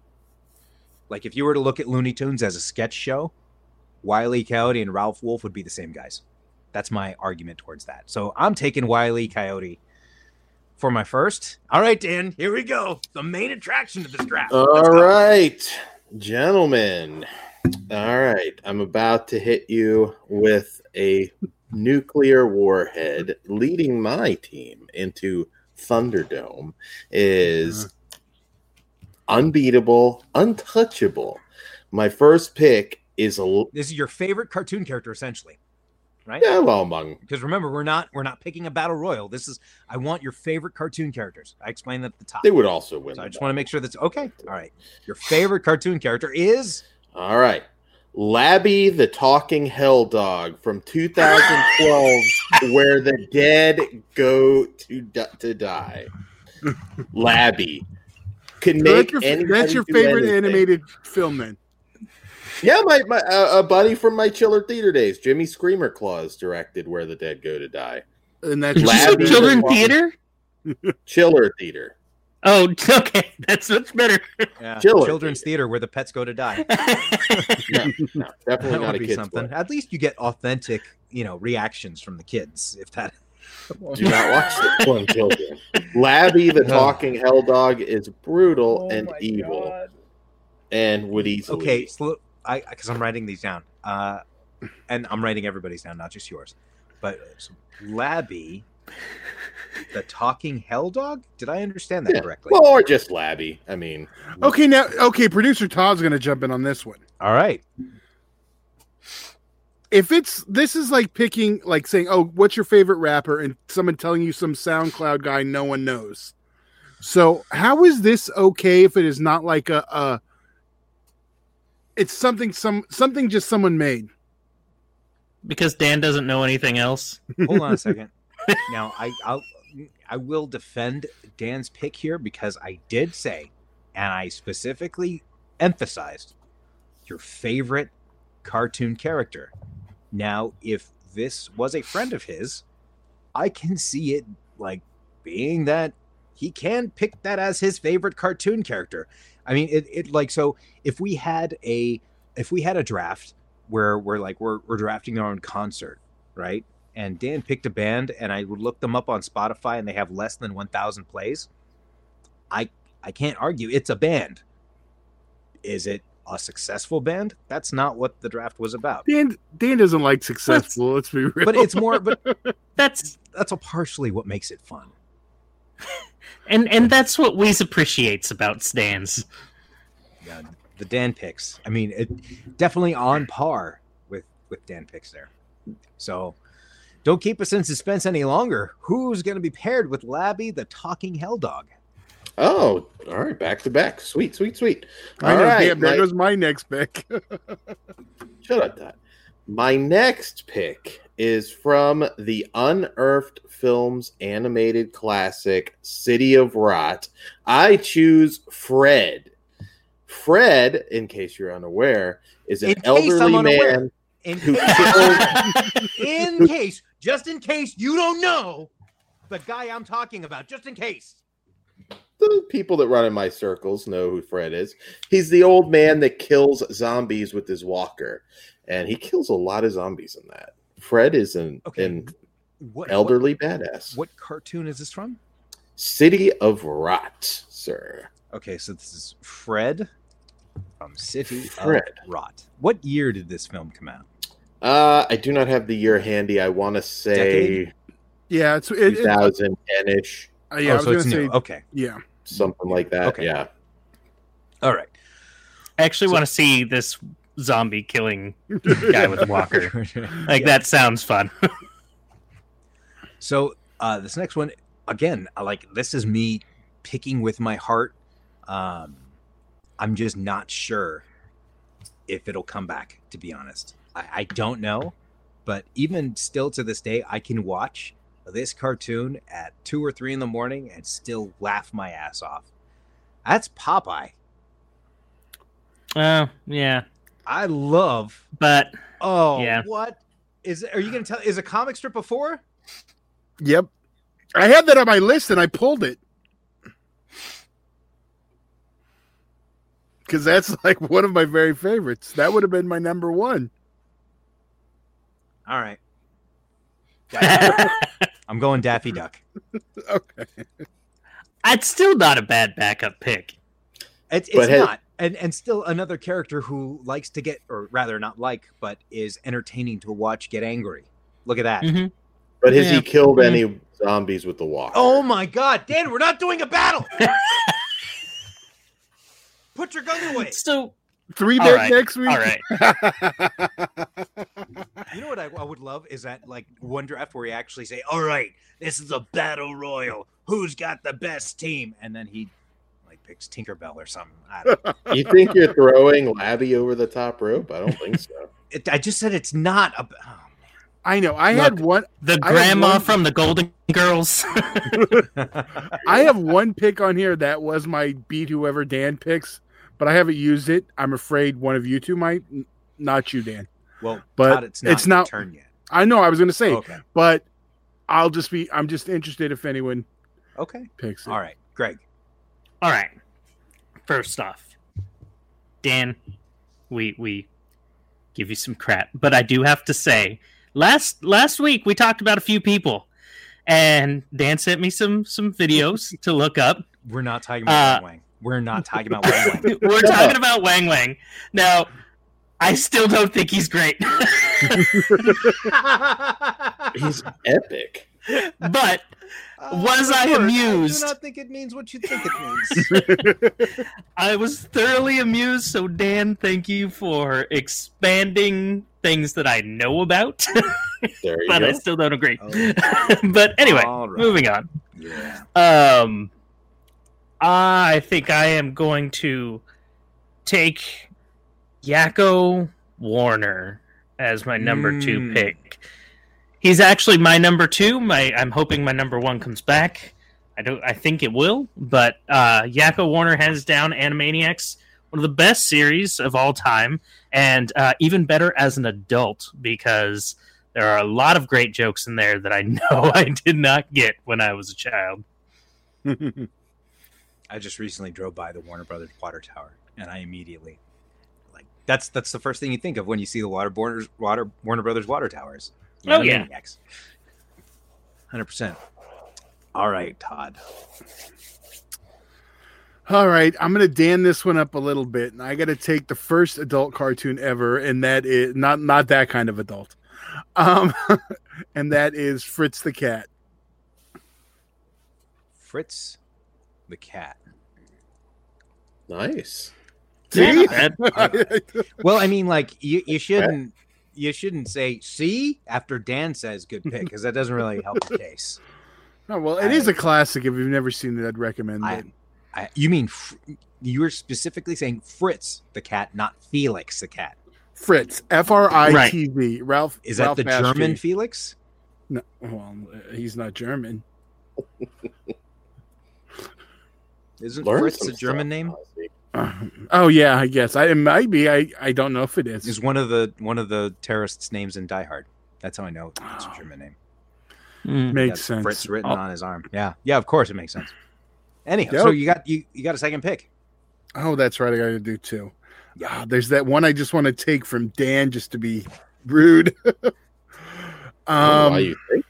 Like if you were to look at Looney Tunes as a sketch show, Wile E. Coyote and Ralph Wolf would be the same guys. That's my argument towards that. So I'm taking Wile E. Coyote for my first. All right, Dan, here we go. The main attraction of this draft. All Let's go. right, gentlemen. All right, I'm about to hit you with a nuclear warhead. Leading my team into Thunderdome is unbeatable, untouchable. My first pick is a This is your favorite cartoon character, essentially, right? yeah, well, among Because remember, we're not we're not picking a battle royal. This is I want your favorite cartoon characters. I explained that at the top. they would also win. So I the just want to make sure that's okay. All right. Your favorite cartoon character is All right. Labby the Talking Hell Dog from two thousand twelve, Where the Dead Go to Di- to Die. Labby. Could So make that's your, anybody that's your do favorite anything. animated film, then. Yeah, my, my uh, a buddy from my Chiller Theater days, Jimmy Screamer Claus, directed Where the Dead Go to Die. And that's Did you your say Labby favorite- children the- theater? Chiller Theater. Oh, okay. That's much better. yeah, Chiller Children's Theater. Theater where the pets go to die. No, no, That definitely not would a be kid's something. book. At least you get authentic, you know, reactions from the kids. If that Do not watch this one, children. Labby the Talking Hell Dog is brutal Oh and evil, and would easily. Okay, so I because I'm writing these down, uh, and I'm writing everybody's down, not just yours. But so, Labby, the talking hell dog. Did I understand that Yeah. correctly? Well, or just Labby. I mean, Okay, now, okay, producer Todd's going to jump in on this one. All right. If it's this is like picking, like saying, "Oh, what's your favorite rapper?" and someone telling you some SoundCloud guy no one knows. So, how is this okay if it is not like a, a it's something some something just someone made? Because Dan doesn't know anything else. Hold on a second. Now, I I'll, I will defend Dan's pick here because I did say, and I specifically emphasized, your favorite cartoon character. Now, if this was a friend of his, I can see it like being that he can pick that as his favorite cartoon character. I mean, it, it like, so if we had a, if we had a draft where we're like, we're, we're drafting our own concert, right? And Dan picked a band and I would look them up on Spotify and they have less than one thousand plays. I, I can't argue it's a band. Is it a successful band? That's not what the draft was about. Dan Dan doesn't like successful. Let's be real. But it's more, but That's that's a partially what makes it fun. and and that's what Weez appreciates about Stans. Yeah, the Dan picks. I mean, it definitely on par with with Dan picks there. So don't keep us in suspense any longer. Who's going to be paired with Labby, the talking hell dog? Oh, all right, back to back. Sweet, sweet, sweet. I All know, right, damn, there my- goes my next pick. Shut up, Dot. My next pick is from the Unearthed Films animated classic City of Rot. I choose Fred. Fred, in case you're unaware, is an In case I'm elderly unaware. man In who case, killed. in case, just in case you don't know the guy I'm talking about, just in case. The people that run in my circles know who Fred is. He's the old man that kills zombies with his walker, and he kills a lot of zombies in that. Fred is an, Okay. an What elderly badass. What, what cartoon is this from? City of Rot, sir. Okay, so this is Fred from City Fred. of Rot. What year did this film come out? Uh, I do not have the year handy. I want to say Decade? Yeah, it's it, it, uh, twenty ten-ish, yeah. I oh, was so it's gonna new. say Okay, yeah. something like that. Okay. Yeah. all right. I actually want to see this zombie killing guy with a walker. Like, that sounds fun. So uh, this next one, again, I like this is me picking with my heart. Um, I'm just not sure if it'll come back, to be honest. I, I don't know, but even still to this day, I can watch this cartoon at two or three in the morning and still laugh my ass off. That's Popeye. Oh, yeah. I love. But Oh, Yeah. what is? Are you going to tell? Is a comic strip before? Yep. I had that on my list and I pulled it. Because that's like one of my very favorites. That would have been my number one. All right. Daffy- I'm going Daffy Duck. Okay. it's still not a bad backup pick. It's, it's But has- not, and and still another character who likes to get, or rather not like, but is entertaining to watch get angry. Look at that. Mhm. But has Yeah. he killed any zombies with the walker? Oh my God, Dan, we're not doing a battle. Put your gun away. So, Three All big right. next week. all right. You know what I, I would love is that like one draft where he actually say, "All right, this is a battle royal. Who's got the best team?" And then he like picks Tinkerbell or something. I, don't know. You think you're throwing Labby over the top rope? I don't think so. It, I just said it's not a. Oh, I know. I Look. had one. The I have grandma one- from the Golden Girls. man. I have one pick on here that was my beat whoever Dan picks, but I haven't used it. I'm afraid one of you two might. N- Not you, Dan. Well, But Todd, it's not it's your not- turn yet. I know. I was going to say, Okay. but I'll just be. I'm just interested if anyone Okay. picks it. All right, Greg. All right. First off, Dan, we we give you some crap, but I do have to say, last last week we talked about a few people, and Dan sent me some some videos to look up. We're not talking about Uh, Wang Wang. We're not talking about Wang Wang. We're talking about Wang Wang. Now, I still don't think he's great, He's epic. but Was Uh, I of course, amused? I do not think it means what you think it means. I was thoroughly amused. So, Dan, thank you for expanding things that I know about, There you but I go. still don't agree. Oh. But anyway, All right. moving on. Yeah. Um, I think I am going to take Yakko Warner as my number two Mm. pick. He's actually my number two. My I'm hoping my number one comes back. I don't. I think it will. But uh, Yakko Warner, hands down, Animaniacs, one of the best series of all time, and uh, even better as an adult because there are a lot of great jokes in there that I know I did not get when I was a child. I just recently drove by the Warner Brothers water tower, and I immediately like that's that's the first thing you think of when you see the water Warner, water Warner Brothers water towers. You Oh, know, yeah. Maniacs. one hundred percent. All right, Todd. All right, I'm going to dan this one up a little bit, and I got to take the first adult cartoon ever, and that is not not that kind of adult, um, and that is Fritz the Cat. Fritz the Cat. Nice. Yeah, See? not bad. Well, I mean, like you, you shouldn't you shouldn't say "see" after Dan says "good pick" because that doesn't really help the case. Oh, well, it I- is a classic. If you've never seen it, I'd recommend I, it. I, you mean fr- you were specifically saying Fritz the cat, not Felix the cat? Fritz, F R I T Z. Ralph. Is that Ralph the Bashki. German Felix? No, well, uh, he's not German. Isn't Learn Fritz some a German stuff, name? Ozzy. Uh, oh yeah, I guess I, it might be. I, I don't know if it is. Is one of the one of the terrorists' names in Die Hard? That's how I know it's a German name. Mm. Makes Got sense. Fritz written Oh. on his arm. Yeah, yeah. Of course, it makes sense. Anyhow, Yep. so you got you, you got a second pick. Oh, that's right. I got to do two. Yeah. Ah, there's that one I just want to take from Dan just to be rude. I don't know um, why you think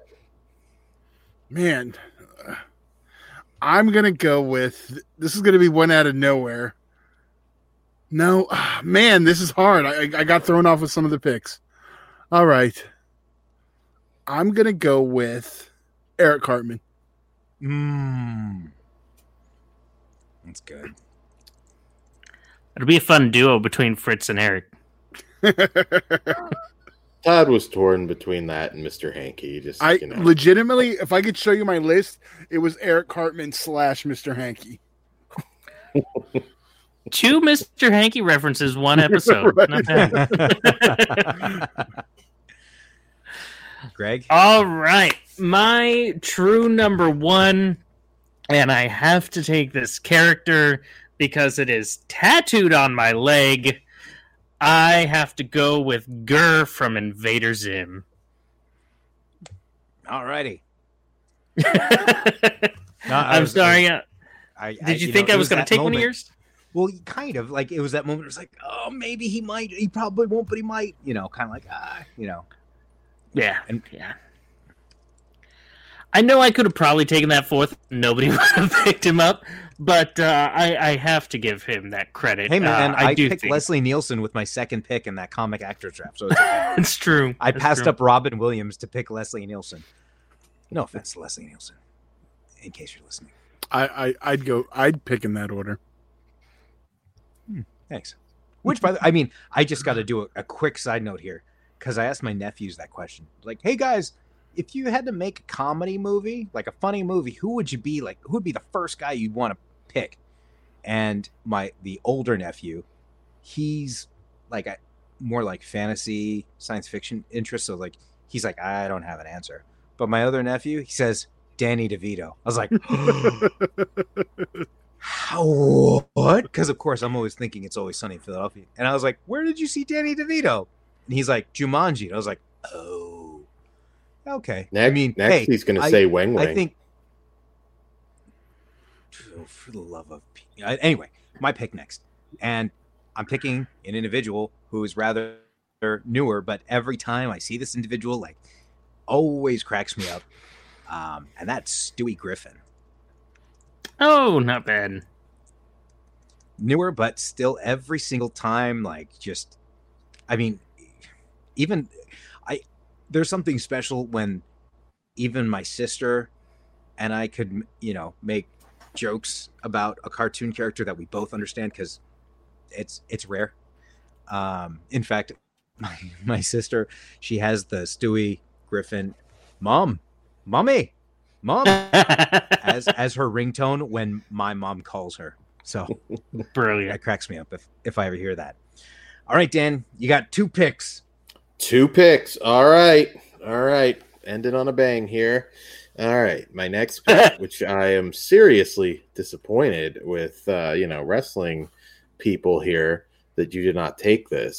man, uh, I'm gonna go with this. Is gonna be one out of nowhere. No, ah, man, this is hard. I, I got thrown off with some of the picks. All right, I'm gonna go with Eric Cartman. Mmm, that's good. It'll be a fun duo between Fritz and Eric. Todd was torn between that and Mister Hanky. Just I you know, legitimately, if I could show you my list, it was Eric Cartman slash Mister Hanky. Two Mister Hanky references, one episode. Right. Not bad. Greg, All right. My true number one, and I have to take this character because it is tattooed on my leg. I have to go with Gur from Invader Zim. alrighty. I'm I was- sorry. uh, I, Did you, think know, I it was going that to take one of moment- yours? Well, kind of like it was that moment. It was like, oh, maybe he might. He probably won't, but he might. You know, kind of like ah, you know. Yeah. And- yeah. I know I could have probably taken that fourth. Nobody would have picked him up, but uh, I, I have to give him that credit. Hey man, Uh, I, do picked think Leslie Nielsen with my second pick in that comic actors draft, so it's okay. it's true. I It's passed true. up Robin Williams to pick Leslie Nielsen. No offense to Leslie Nielsen, in case you're listening. I, I I'd go. I'd pick in that order. Thanks. Which, by the I mean, I just got to do a, a quick side note here because I asked my nephews that question. Like, hey guys, if you had to make a comedy movie, like a funny movie, who would you be? Like, who would be the first guy you'd want to pick? And my the older nephew, he's like a, more like fantasy, science fiction interest. So like, he's like, I don't have an answer. But my other nephew, he says Danny DeVito. I was like, how? What? Because of course I'm always thinking It's Always Sunny in Philadelphia, and I was like, where did you see Danny DeVito? And he's like, Jumanji. And I was like, oh, okay. next, I mean, next hey, he's going to I- say Wang Wang. I think. Oh, for the love of P- uh, anyway, my pick next, and I'm picking an individual who is rather newer, but every time I see this individual, like, always cracks me up, um, and that's Stewie Griffin. Oh, not bad. Newer, but still every single time, like, just, I mean, even I, there's something special when even my sister and I could, you know, make jokes about a cartoon character that we both understand because it's it's rare. Um, in fact, my my sister, she has the Stewie Griffin, mom, mommy, mom, as as her ringtone when my mom calls her. So Brilliant. that cracks me up if if I ever hear that. All right, Dan, you got two picks. Two picks. All right. All right. Ended on a bang here. All right. My next pick, which I am seriously disappointed with, uh, you know, wrestling people here that you did not take this.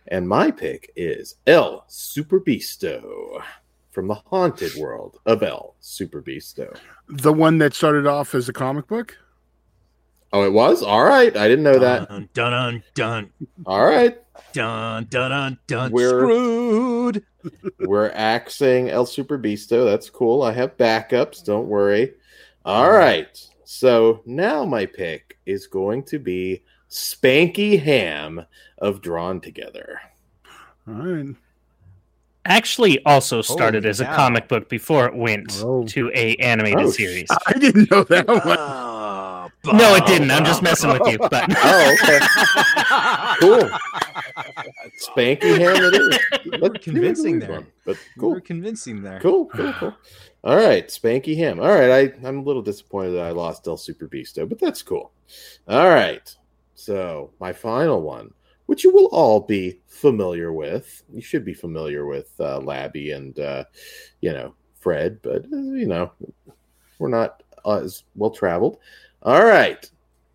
And my pick is El Super Beasto from the haunted world of El Super Beasto. The one that started off as a comic book? Oh, it was? All right. I didn't know that. Dun dun dun dun All right. dun dun dun. dun. We're- Screwed. We're axing El Super Beasto. That's cool. I have backups. Don't worry. All right. So now my pick is going to be Spanky Ham of Drawn Together. All right. Actually, also started Holy as a cow. comic book before it went Oh. to a animated Oh, series. I didn't know that one. Oh, No, it didn't. I'm just messing with you. But Oh, okay. Cool. Spanky Ham it is. You were convincing there. One, but You cool. were convincing there. Cool, cool, cool. All right, Spanky Ham. All right, I, I'm a little disappointed that I lost El Super Beasto, but that's cool. All right, so my final one, which you will all be familiar with. You should be familiar with uh, Labby and, uh, you know, Fred, but, uh, you know, we're not uh, as well traveled. All right.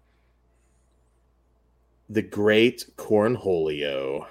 The Great Cornholio.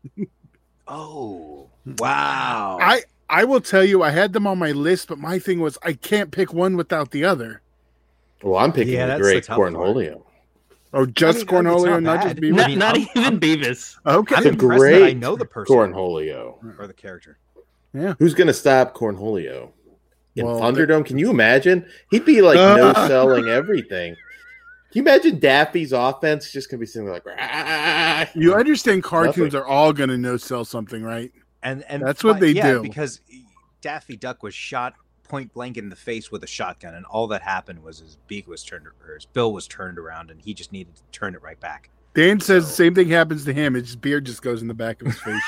Oh, wow. I I will tell you, I had them on my list, but my thing was I can't pick one without the other. Well, I'm picking Yeah, the that's Great the tough part. Cornholio. Oh, just I mean, it's Cornholio, not not, bad. just Beavis. not, mean, not I'm- even I'm- Beavis. Okay. I'm The impressed that I Great know the person Cornholio. or the character. Yeah. Who's going to stop Cornholio? In Well, Thunderdome, can you imagine? He'd be like Uh. no selling everything. Can you imagine Daffy's offense just going to be sitting there like, "Rah." You understand cartoons Nothing. are all going to no sell something, right? And and That's what fi- they yeah, do. because Daffy Duck was shot point blank in the face with a shotgun, and all that happened was his beak was turned, or his bill was turned around, and he just needed to turn it right back. Dan says So- the same thing happens to him. His beard just goes in the back of his face.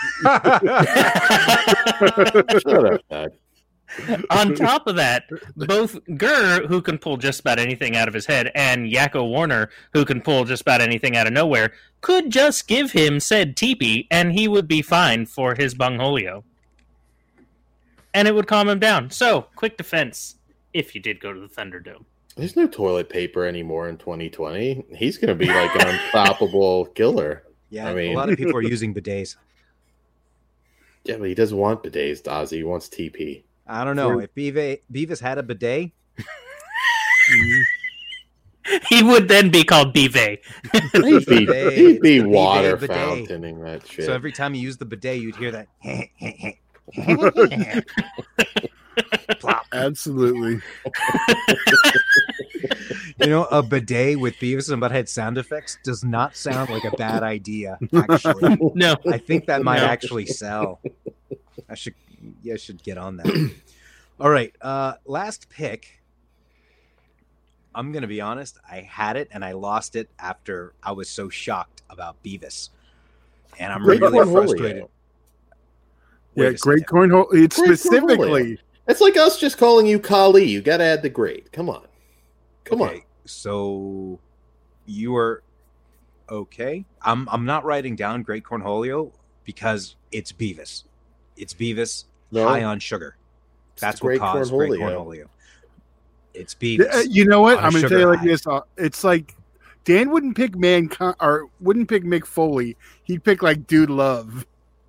Shut up, Dad. On top of that, both Gurr, who can pull just about anything out of his head, and Yakko Warner, who can pull just about anything out of nowhere, could just give him said teepee, and he would be fine for his bungholio. And it would calm him down. So, quick defense, if you did go to the Thunderdome. There's no toilet paper anymore in twenty twenty. He's going to be like an unstoppable killer. Yeah, I mean- a lot of people are using bidets. Yeah, but he doesn't want bidets, Ozzy. He wants T P. I don't know if Beavis, Beavis had a bidet. He would then be called Bivet. He'd be, Bidet. he'd be It's the water bidet. fountaining that shit. So every time you use the bidet, you'd hear that. Plop. Absolutely. You know, a bidet with Beavis and Butthead sound effects does not sound like a bad idea. Actually, No. I think that might No. actually sell. I should, yeah, I should get on that. All right, uh, last pick. I'm gonna be honest. I had it and I lost it after I was so shocked about Beavis, and I'm Great really Cornholio. frustrated. Wait Yeah, a great second. cornhole. It's Great specifically. It's like us just calling you Kali. You got to add the great. Come on. Come on. Okay, so you are okay. I'm I'm not writing down Great Cornholio because it's Beavis. It's Beavis No. high on sugar. It's That's the what Great caused Great Cornholio. Cornholio. It's Beavis. Uh, You know what? On a I'm going to sugar tell you like high. this. Uh, it's like Dan wouldn't pick mankind or wouldn't pick Mick Foley. He'd pick like Dude Love.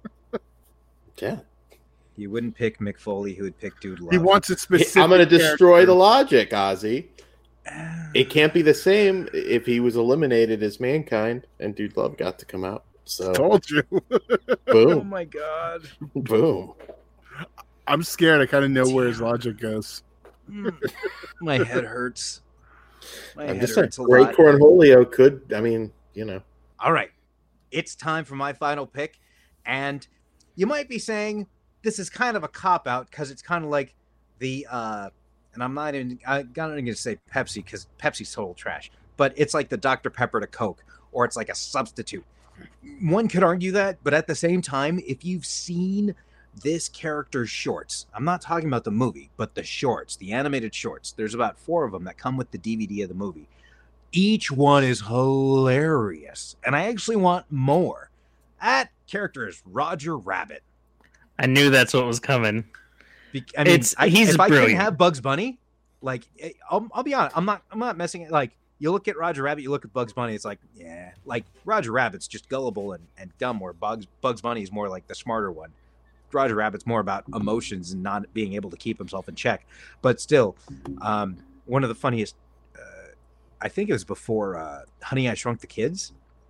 Yeah. You wouldn't pick Mick Foley, who would pick Dude Love. He wants a specific. I'm going to destroy character. the logic, Ozzy. It can't be the same if he was eliminated as mankind and Dude Love got to come out. So, Told you. Oh boom, my god. boom. I'm scared. I kind of know where his logic goes. Mm. My head hurts. My I'm head just saying, hurts a Great lot. Cornholio could, I mean, you know. All right. It's time for my final pick. And you might be saying this is kind of a cop out because it's kind of like the, uh, and I'm not even, I'm not even going to say Pepsi because Pepsi's total trash, but it's like the Doctor Pepper to Coke, or it's like a substitute. One could argue that, but at the same time, if you've seen this character's shorts, I'm not talking about the movie, but the shorts, the animated shorts, there's about four of them that come with the D V D of the movie. Each one is hilarious, and I actually want more. That character is Roger Rabbit. I knew that's what was coming. Be- I mean, It's- I, he's if I couldn't brilliant. have Bugs Bunny, like eh, I'll, I'll be honest, I'm not, I'm not messing it. Like you look at Roger Rabbit, you look at Bugs Bunny, it's like, yeah, like Roger Rabbit's just gullible and, and dumb, where Bugs Bugs Bunny is more like the smarter one. Roger Rabbit's more about emotions and not being able to keep himself in check. But still, um, one of the funniest, uh, I think it was before uh, Honey, I Shrunk the Kids,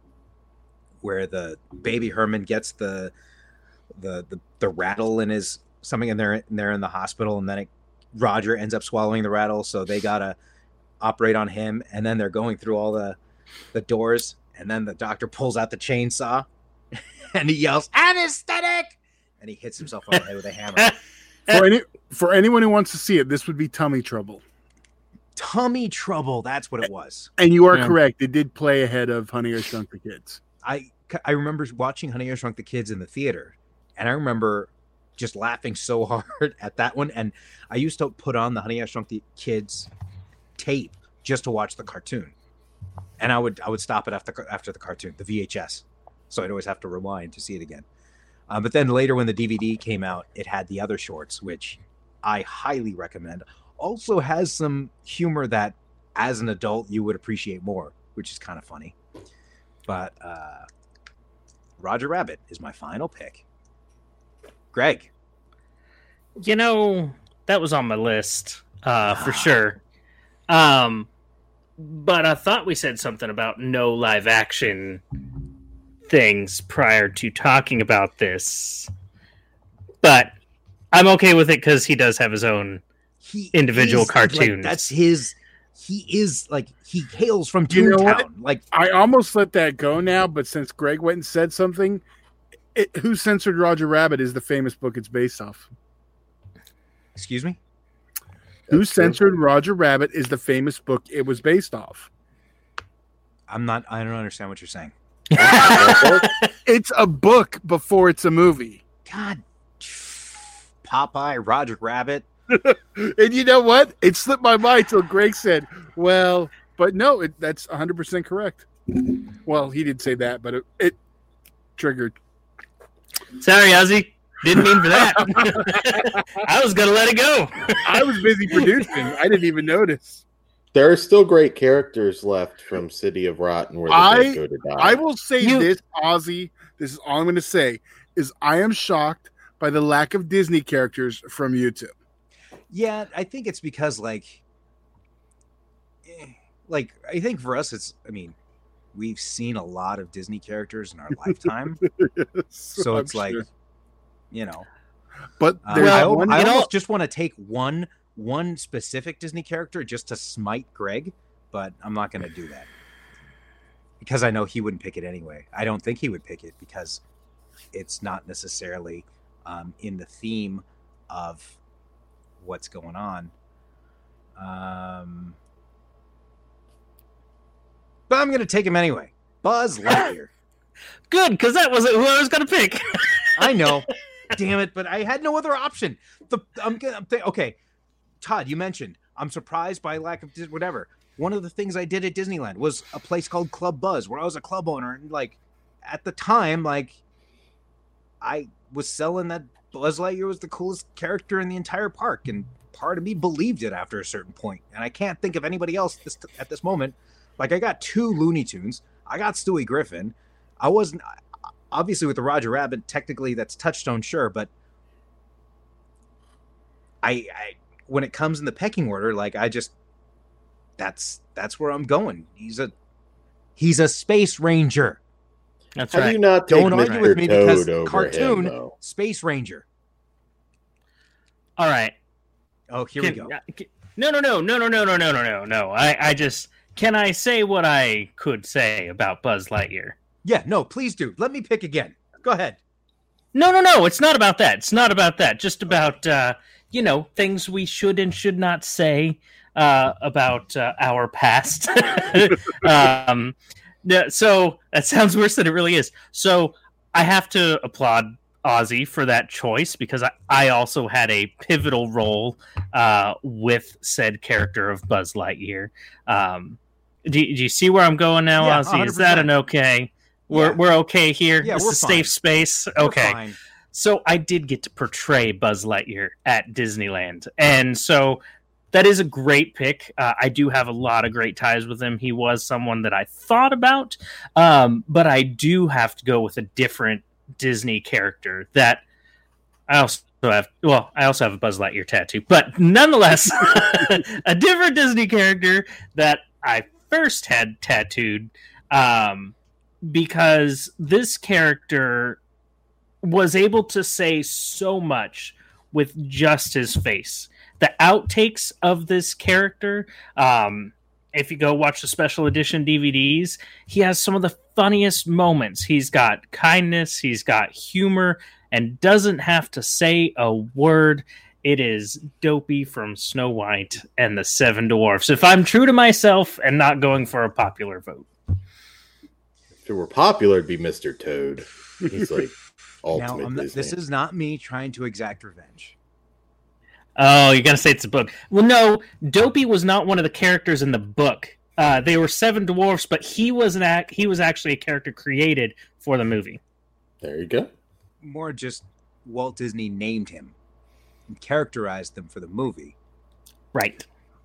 where the baby Herman gets the the the, the rattle in his something, and they're, and they're in the hospital, and then it, Roger ends up swallowing the rattle, so they gotta operate on him, and then they're going through all the the doors, and then the doctor pulls out the chainsaw and he yells anesthetic, and he hits himself on the head with a hammer. For any for anyone who wants to see it, this would be Tummy Trouble. Tummy Trouble, that's what it was. And you are Yeah. correct. It did play ahead of Honey, I Shrunk the Kids. I I remember watching Honey, I Shrunk the Kids in the theater, and I remember just laughing so hard at that one. And I used to put on the Honey, I Shrunk the Kids tape just to watch the cartoon, and I would I would stop it after after the cartoon, the V H S, so I'd always have to rewind to see it again. Um, but then later, when the D V D came out, it had the other shorts, which I highly recommend. Also has some humor that, as an adult, you would appreciate more, which is kind of funny. But uh, Roger Rabbit is my final pick. Greg. You know, that was on my list uh, for sure. Um, but I thought we said something about no live action things prior to talking about this. But I'm okay with it because he does have his own He individual is, like, cartoons. that's his. He is like he hails from You know Toontown. what? Like I almost let that go now, but since Greg went and said something, it, Who Censored Roger Rabbit is the famous book it's based off. excuse me. Who That's true. Censored Roger Rabbit is the famous book it was based off. I'm not. I don't understand what you're saying. It's a book before it's a movie. God, Popeye, Roger Rabbit. And you know what? It slipped my mind till Greg said, well, but no, it, that's one hundred percent correct. Well, he did say that, but it, it triggered. Sorry, Ozzy. Didn't mean for that. I was going to let it go. I was busy producing. I didn't even notice. There are still great characters left from City of Rotten where the I- dead go to die. I will say You- this, Ozzy, this is all I'm going to say, is I am shocked by the lack of Disney characters from YouTube. Yeah, I think it's because like, eh, like I think for us, it's. I mean, we've seen a lot of Disney characters in our lifetime, so I'm it's like, sure. you know. But Uh, there's I, al- one. I you know- almost just want to take one one specific Disney character just to smite Greg, but I'm not going to do that because I know he wouldn't pick it anyway. I don't think he would pick it because it's not necessarily um, in the theme of what's going on. Um, but I'm going to take him anyway. Buzz Lightyear. Good, because that wasn't who I was going to pick. I know. Damn it, but I had no other option. The I'm gonna I'm th- okay. Todd, you mentioned I'm surprised by lack of Dis- whatever. One of the things I did at Disneyland was a place called Club Buzz, where I was a club owner, and like at the time, like I was selling that Buzz Lightyear was the coolest character in the entire park, and part of me believed it after a certain point. And I can't think of anybody else this, at this moment. Like I got two Looney Tunes, I got Stewie Griffin. I wasn't. Obviously, with the Roger Rabbit, technically that's Touchstone, sure, but I, I when it comes in the pecking order, like I just that's that's where I'm going. He's a he's a space ranger. That's How do right. you not take Don't argue Mister with me because Toad over cartoon him, though? Space Ranger. All right. Oh, here Can- we go. uh, can- No, no, no, no, no, no, no, no, no, no, no. I, I just can I say what I could say about Buzz Lightyear? Yeah, no, please do. Let me pick again. Go ahead. No, no, no. It's not about that. It's not about that. Just about uh, you know things we should and should not say uh, about uh, our past. um, yeah, so that sounds worse than it really is. So I have to applaud Ozzy for that choice because I, I also had a pivotal role uh, with said character of Buzz Lightyear. Um, do, do you see where I'm going now, Yeah, Ozzy? Is that an okay? We're Yeah. we're okay here. Yeah, this we're is a fine. safe space. We're Okay. fine. So I did get to portray Buzz Lightyear at Disneyland, and so that is a great pick. Uh, I do have a lot of great ties with him. He was someone that I thought about, um, but I do have to go with a different Disney character that I also have. Well, I also have a Buzz Lightyear tattoo, but nonetheless, a different Disney character that I first had tattooed, um, because this character was able to say so much with just his face. The outtakes of this character, um, if you go watch the special edition D V Ds, he has some of the funniest moments. He's got kindness, he's got humor, and doesn't have to say a word. It is Dopey from Snow White and the Seven Dwarfs. If I'm true to myself and not going for a popular vote. If it were popular, it'd be Mister Toad. He's like Now, ultimate I'm not, Disney. this is not me trying to exact revenge. Oh, you're going to say it's a book. Well, no, Dopey was not one of the characters in the book. Uh, they were Seven Dwarfs, but he was an act. He was actually a character created for the movie. There you go. More just Walt Disney named him and characterized them for the movie. Right.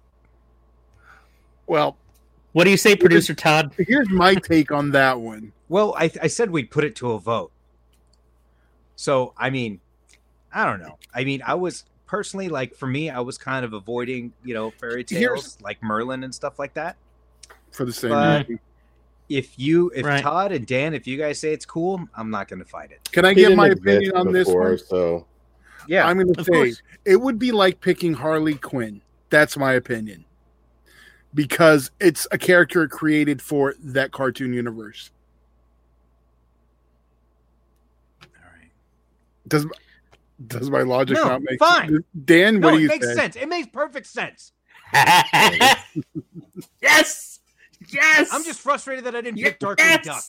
Well, What do you say, Producer Todd? here's my take on that one. Well, I, I said we'd put it to a vote. So, I mean, I don't know. I mean, I was personally, like, for me, I was kind of avoiding, you know, fairy tales Here's- like Merlin and stuff like that. For the same But- movie. If you, if Right. Todd and Dan, if you guys say it's cool, I'm not going to fight it. Can I He give didn't my exist opinion on this before, one? So Yeah. I'm going to Of say course. it would be like picking Harley Quinn. That's my opinion. Because it's a character created for that cartoon universe. All right. Does does my logic No, not make fine. sense? Dan, No, what do it you makes say? sense. It makes perfect sense. Yes! Yes! I'm just frustrated that I didn't pick Yes! Darkwing Duck.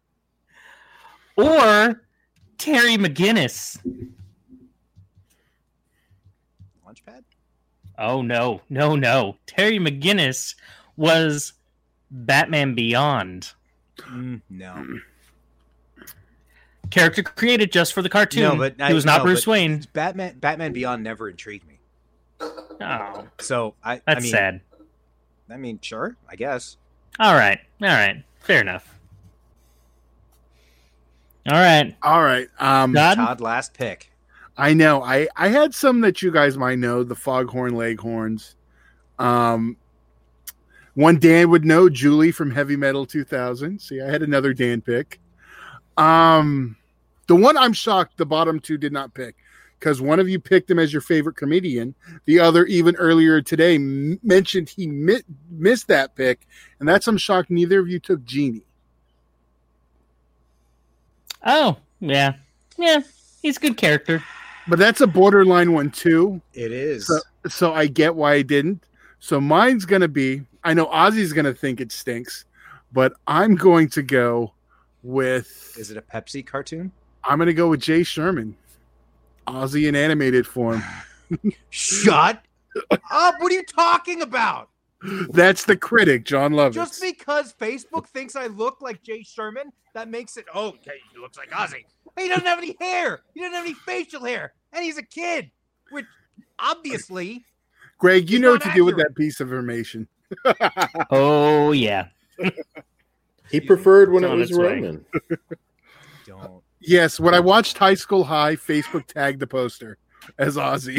Or Terry McGinnis. Launchpad? Oh, no. No, no. Terry McGinnis was Batman Beyond. Mm, no. Character created just for the cartoon. No, but I- he was not no, Bruce but- Wayne. Batman Batman Beyond never intrigued me. Oh, So I that's I mean, sad. I mean, sure, I guess. All right. All right. Fair enough. All right. All right. Um, Todd? Todd, last pick. I know. I, I had some that you guys might know, the Foghorn Leghorns. Um, one Dan would know, Julie from Heavy Metal two thousand. See, I had another Dan pick. Um, the one I'm shocked the bottom two did not pick, because one of you picked him as your favorite comedian. The other, even earlier today, m- mentioned he mi- missed that pick, and that's I'm shocked neither of you took Genie. Oh, yeah. Yeah. He's a good character. But that's a borderline one too. It is. So, so I get why I didn't. So mine's going to be, I know Ozzy's going to think it stinks, but I'm going to go with, Is it a Pepsi cartoon? I'm going to go with Jay Sherman. Ozzy in animated form. Shut up! What are you talking about? That's the critic, John Lovitz. Just because Facebook thinks I look like Jay Sherman, that makes it, oh, okay, he looks like Ozzy. He doesn't have any hair. He doesn't have any facial hair. And he's a kid, which obviously, Greg, you He's know not what to do with accurate. that piece of information. Oh, yeah. he preferred when It's it on was its way. Roman. don't. Yes, when I watched High School High, Facebook tagged the poster as Ozzy.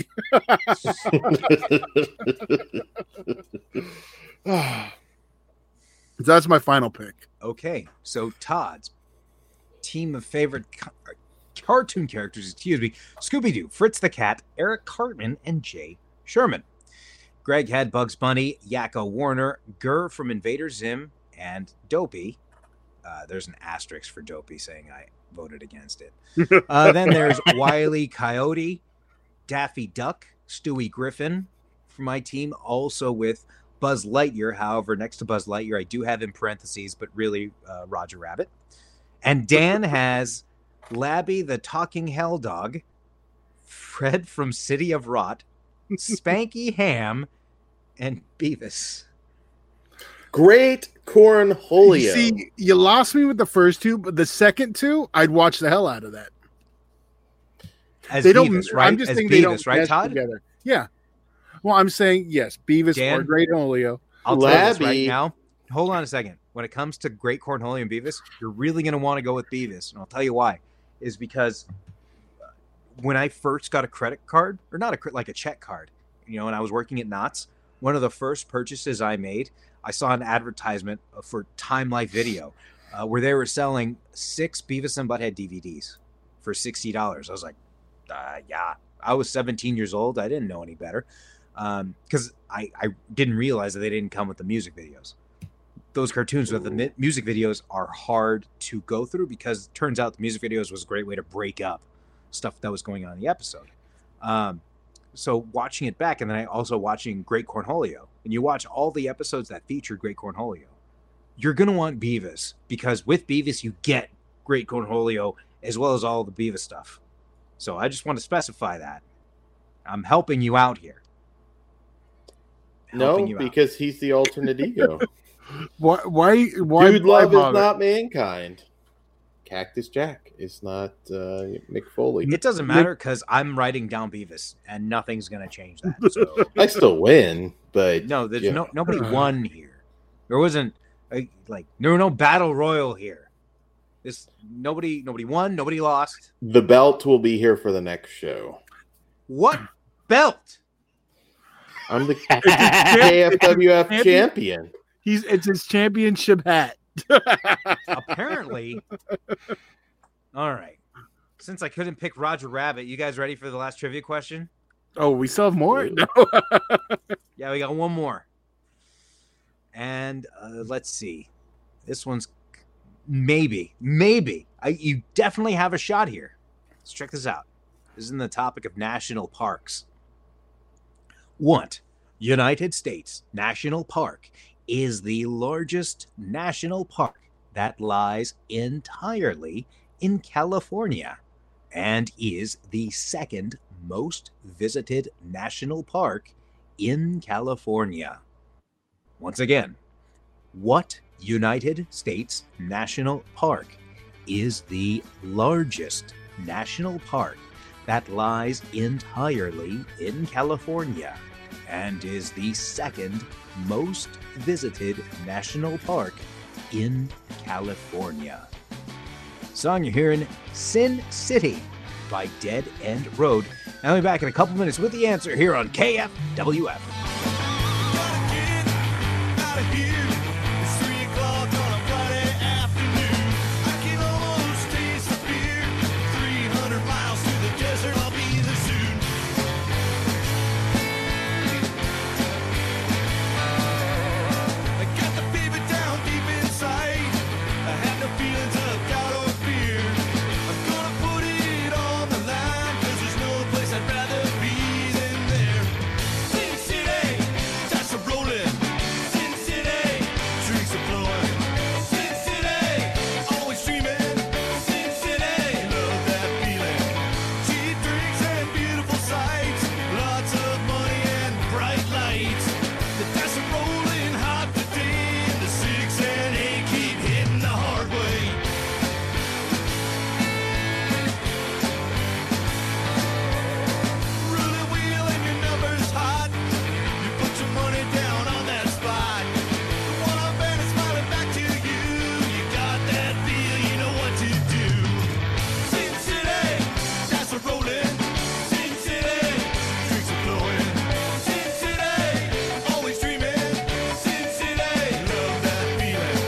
That's my final pick. Okay, so Todd's team of favorite ca- cartoon characters, excuse me, Scooby-Doo, Fritz the Cat, Eric Cartman, and Jay Sherman. Greg had Bugs Bunny, Yakko Warner, Gurr from Invader Zim, and Dopey. Uh, there's an asterisk for Dopey saying I voted against it. Uh, then there's Wile E. Coyote, Daffy Duck, Stewie Griffin for my team, also with Buzz Lightyear. However, next to Buzz Lightyear, I do have in parentheses, but really uh, Roger Rabbit. And Dan has Labby the Talking Hell Dog, Fred from City of Rot, Spanky Ham, and Beavis. Great cornholio. You see, you lost me with the first two, but the second two, I'd watch the hell out of that. As They don't. Beavis, right? I'm just As saying Beavis, they don't right, mesh Todd? together. Yeah. Well, I'm saying yes, Beavis Dan? or Great Cornholio. I'll tell you this right Labby. now. Hold on a second. When it comes to Great Cornholio and Beavis, you're really going to want to go with Beavis. And I'll tell you why. Is because when I first got a credit card, or not a cre- like a check card, you know, and I was working at Knott's, one of the first purchases I made, I saw an advertisement for Time Life Video uh, where they were selling six Beavis and Butthead D V Ds for sixty dollars. I was like, uh, yeah. I was seventeen years old. I didn't know any better because um, I, I didn't realize that they didn't come with the music videos. Those cartoons with the mi- music videos are hard to go through because it turns out the music videos was a great way to break up stuff that was going on in the episode. Um, so watching it back, and then I also watching Great Cornholio, and you watch all the episodes that feature Great Cornholio, you're going to want Beavis because with Beavis, you get Great Cornholio as well as all the Beavis stuff. So I just want to specify that. I'm helping you out here. No, Helping you out. because he's the alternate ego. Why? Why? Why? Dude, why love is bother? not mankind. Cactus Jack is not uh, Mick Foley. It doesn't matter because I'm writing down Beavis, and nothing's going to change that. So I still win, but no, there's yeah. no nobody won here. There wasn't like, like there were no battle royal here. This nobody nobody won, nobody lost. the belt will be here for the next show. What belt? I'm the K F W F champion. He's it's his championship hat. Apparently. All right. Since I couldn't pick Roger Rabbit, you guys ready for the last trivia question? Oh, we still have more? No. Yeah, we got one more. And uh, let's see. This one's maybe, maybe. I, you definitely have a shot here. Let's check this out. This is in the topic of national parks. What United States National Park is the largest national park that lies entirely in California and is the second most visited national park in California? Once again, what United States National Park is the largest national park that lies entirely in California and is the second most visited national park in California? Song you're hearing, Sin City by Dead End Road. I'll be back in a couple minutes with the answer here on K F W F. Gotta get out of here. It's three o'clock on a Friday afternoon. I can almost taste the beer. three hundred miles to the desert, I'll be there soon. I got the fever down deep inside. I had no feelings of doubt or fear. I'm gonna put it on the line, 'cause there's no place I'd rather be than there. Sin City, that's a rolling. Sin City, drinks are flowing. Sin City, always dreaming. Sin City, love that feeling. Cheap drinks and beautiful sights. Lots of money and bright lights. The dice are rolling hot today. And the six and eight keep hitting the hard way. Roulette wheel and your number's hot. You put your money down on that spot. The one up and it's smiling back to you. You got that feel, you know what to do. Sin City, that's a rolling. Sin City, drinks are flowing. Sin City, always dreaming. Sin City, love that feeling.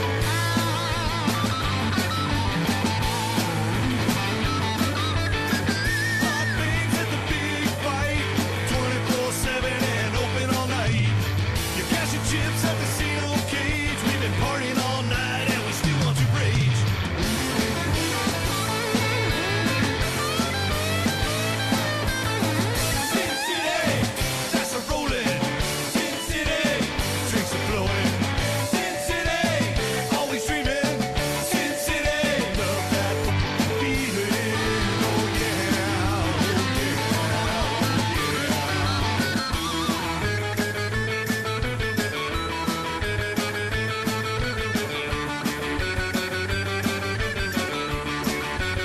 Hot wings at the big fight, twenty-four seven and open all night. You cash your chips at the casino cage. We've been partying all night and we still want to rage. Sin City, that's a rolling. Sin City, drinks are flowing. Sin City, always dreaming. Sin City, love that feeling. Oh yeah, oh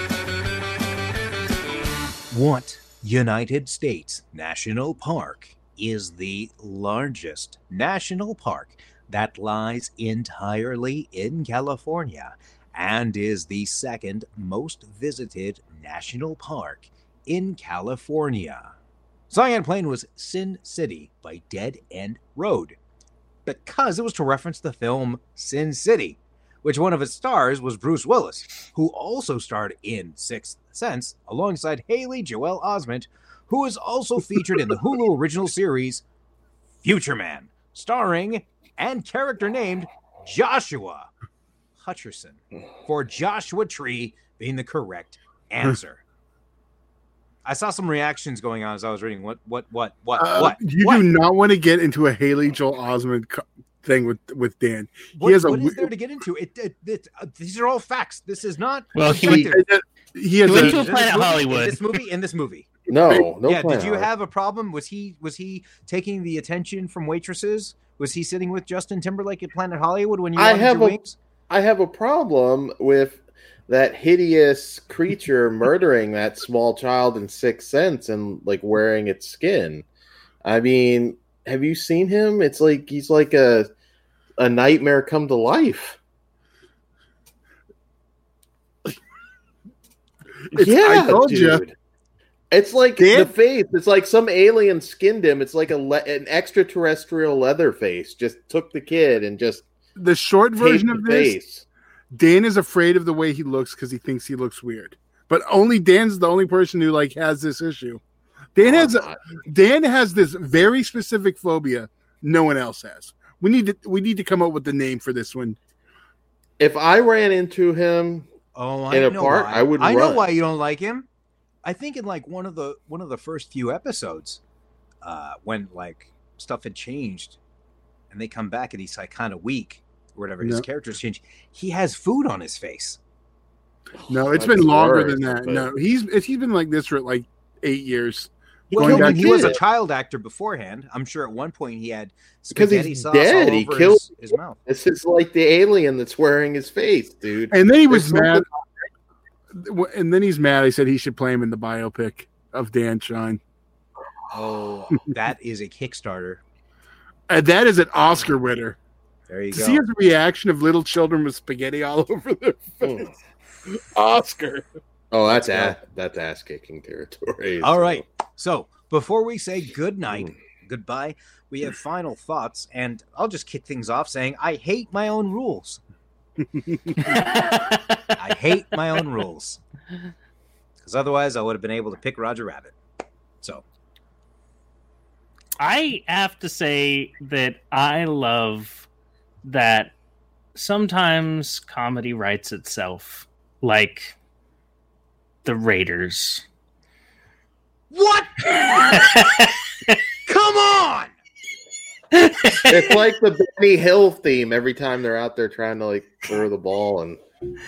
What United States National Park is the largest national park that lies entirely in California and is the second most visited national park in California. Song and Plain was Sin City by Dead End Road, because it was to reference the film Sin City, which one of its stars was Bruce Willis, who also starred in Sixth Sense alongside Haley Joel Osment, who is also featured in the Hulu original series Future Man, starring and character named Joshua Hutcherson, for Joshua Tree being the correct answer. I saw some reactions going on as I was reading. What, what, what, what, Uh, what? You what? do not want to get into a Haley Joel Osment co- thing with with Dan. What, he has a what is w- there to get into? It, it, it, uh, these are all facts. This is not. Well, he- subjective. He has He went a, to a In this Planet movie- Hollywood. In this movie, in this movie. No, no. yeah. Planet Did you Hollywood. have a problem? Was he was he taking the attention from waitresses? Was he sitting with Justin Timberlake at Planet Hollywood when you I wanted have your a- wings? I have a problem with that hideous creature murdering that small child in Sixth Sense and like wearing its skin. I mean, have you seen him? It's like he's like a a nightmare come to life. It's- yeah, I told dude. ya. It's like Dan- the face. It's like some alien skinned him. It's like a le- an extraterrestrial leather face. Just took the kid and just the short taped version the of this. face. Dan is afraid of the way he looks because he thinks he looks weird. But only Dan's the only person who like has this issue. Dan Oh, has I'm not. Dan has this very specific phobia no one else has. We need to we need to come up with the name for this one. If I ran into him, Oh, I in a know park, why. I would I know run. why you don't like him. I think in like one of the one of the first few episodes, uh, when like stuff had changed, and they come back and he's like kind of weak or whatever. His No. character's changed. He has food on his face. No, it's That's been longer worse, than that. but- No, he's he's been like this for like eight years. Well, Going no, back he to was a it. child actor beforehand. I'm sure at one point he had Because he's spaghetti sauce dead. all He over killed- his, his mouth. this is like the alien that's wearing his face, dude. And then he was There's mad. And then he's mad. I said he should play him in the biopic of Dan Shine. Oh, that is a Kickstarter. And that is an Oscar winner. There you To go. see his reaction of little children with spaghetti all over their face. Mm. Oscar. Oh, that's Let's a, that's ass kicking territory. All so- right. So before we say good night, Mm. goodbye, we have final thoughts, and I'll just kick things off saying I hate my own rules. I hate my own rules. Because otherwise I would have been able to pick Roger Rabbit. So I have to say that I love that sometimes comedy writes itself, like the Raiders. what? Come on! It's like the Benny Hill theme every time they're out there trying to like throw the ball and.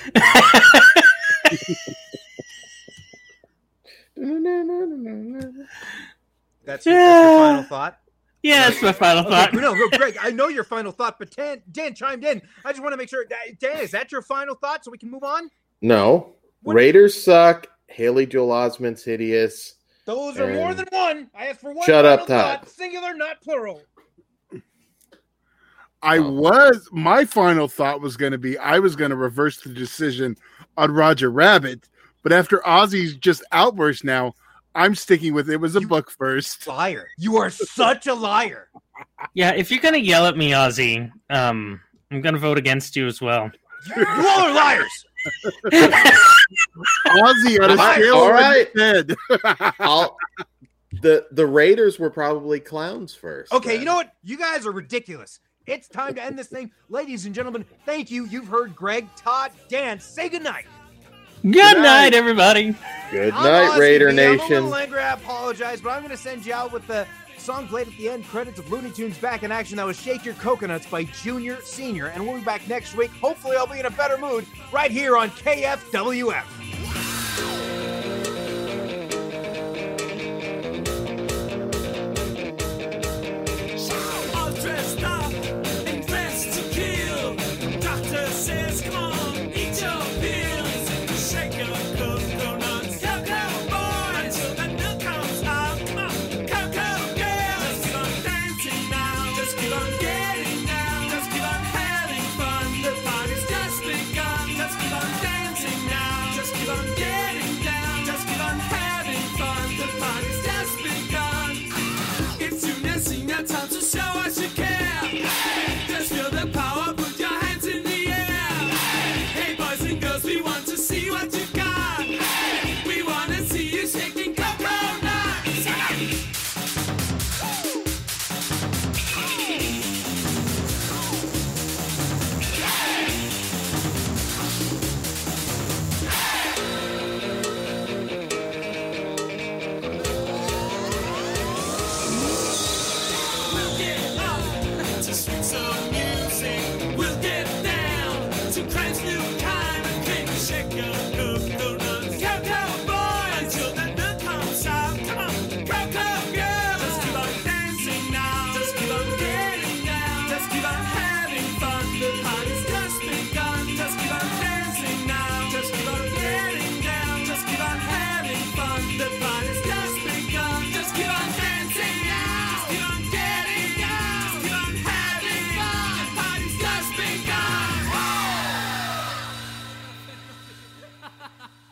That's your, that's your final thought. Yeah, that's my final thought. Okay, no, no, Greg, I know your final thought, but Dan, Dan chimed in. I just want to make sure. Dan, is that your final thought so we can move on? No, What- Raiders suck. Haley Joel Osment's hideous. Those are more And- than one. I asked for one Shut final up, Todd. thought, singular, not plural. I Oh. was my final thought was going to be I was going to reverse the decision on Roger Rabbit, but after Ozzy's just outburst now, I'm sticking with it was a You- book first. Liar. You are such a liar. Yeah, if you're gonna yell at me, Ozzy, um, I'm gonna vote against you as well. You all are liars. Ozzy on a All right, scale all of right. head. I'll, the the Raiders were probably clowns first. Okay, then. you know what? You guys are ridiculous. It's time to end this thing. Ladies and gentlemen, thank you. You've heard Greg, Todd, Dan. Say goodnight. Good night. night, everybody. Good I'm night, Ozzy Raider B. I'm a Nation. little angry. I apologize, but I'm going to send you out with the song played at the end credits of Looney Tunes Back in Action. That was Shake Your Coconuts by Junior Senior. And we'll be back next week. Hopefully, I'll be in a better mood right here on K F W F. All dressed up and dressed to kill. Doctor says, come on, eat your pills. Shake your coconuts, cocoa boy, until the milk comes out. Come on, cocoa girls, come on getting down. Just keep on having fun. The party's just begun. Just keep on dancing now. Just keep on getting down. Just keep on having fun. The party's just begun. It's you dancing now. Time to show us you care. Just feel the power. Put your hands in the air. Hey boys and girls, we want to see what you got. We wanna see you shaking coconuts. We'll get up to sweet soul music. We'll get down to Christ's new kind of king. Shake your coconuts, cocoa boy, until the nut comes out. Come on, cocoa girl. Just keep on dancing now. Just keep on getting down. Just keep on having fun. The party's just begun. Just keep on dancing now. Just keep on getting down. Just keep on having fun. The party's just begun. Just keep on dancing now. Just keep on getting down. Just keep on having fun. The party's just begun.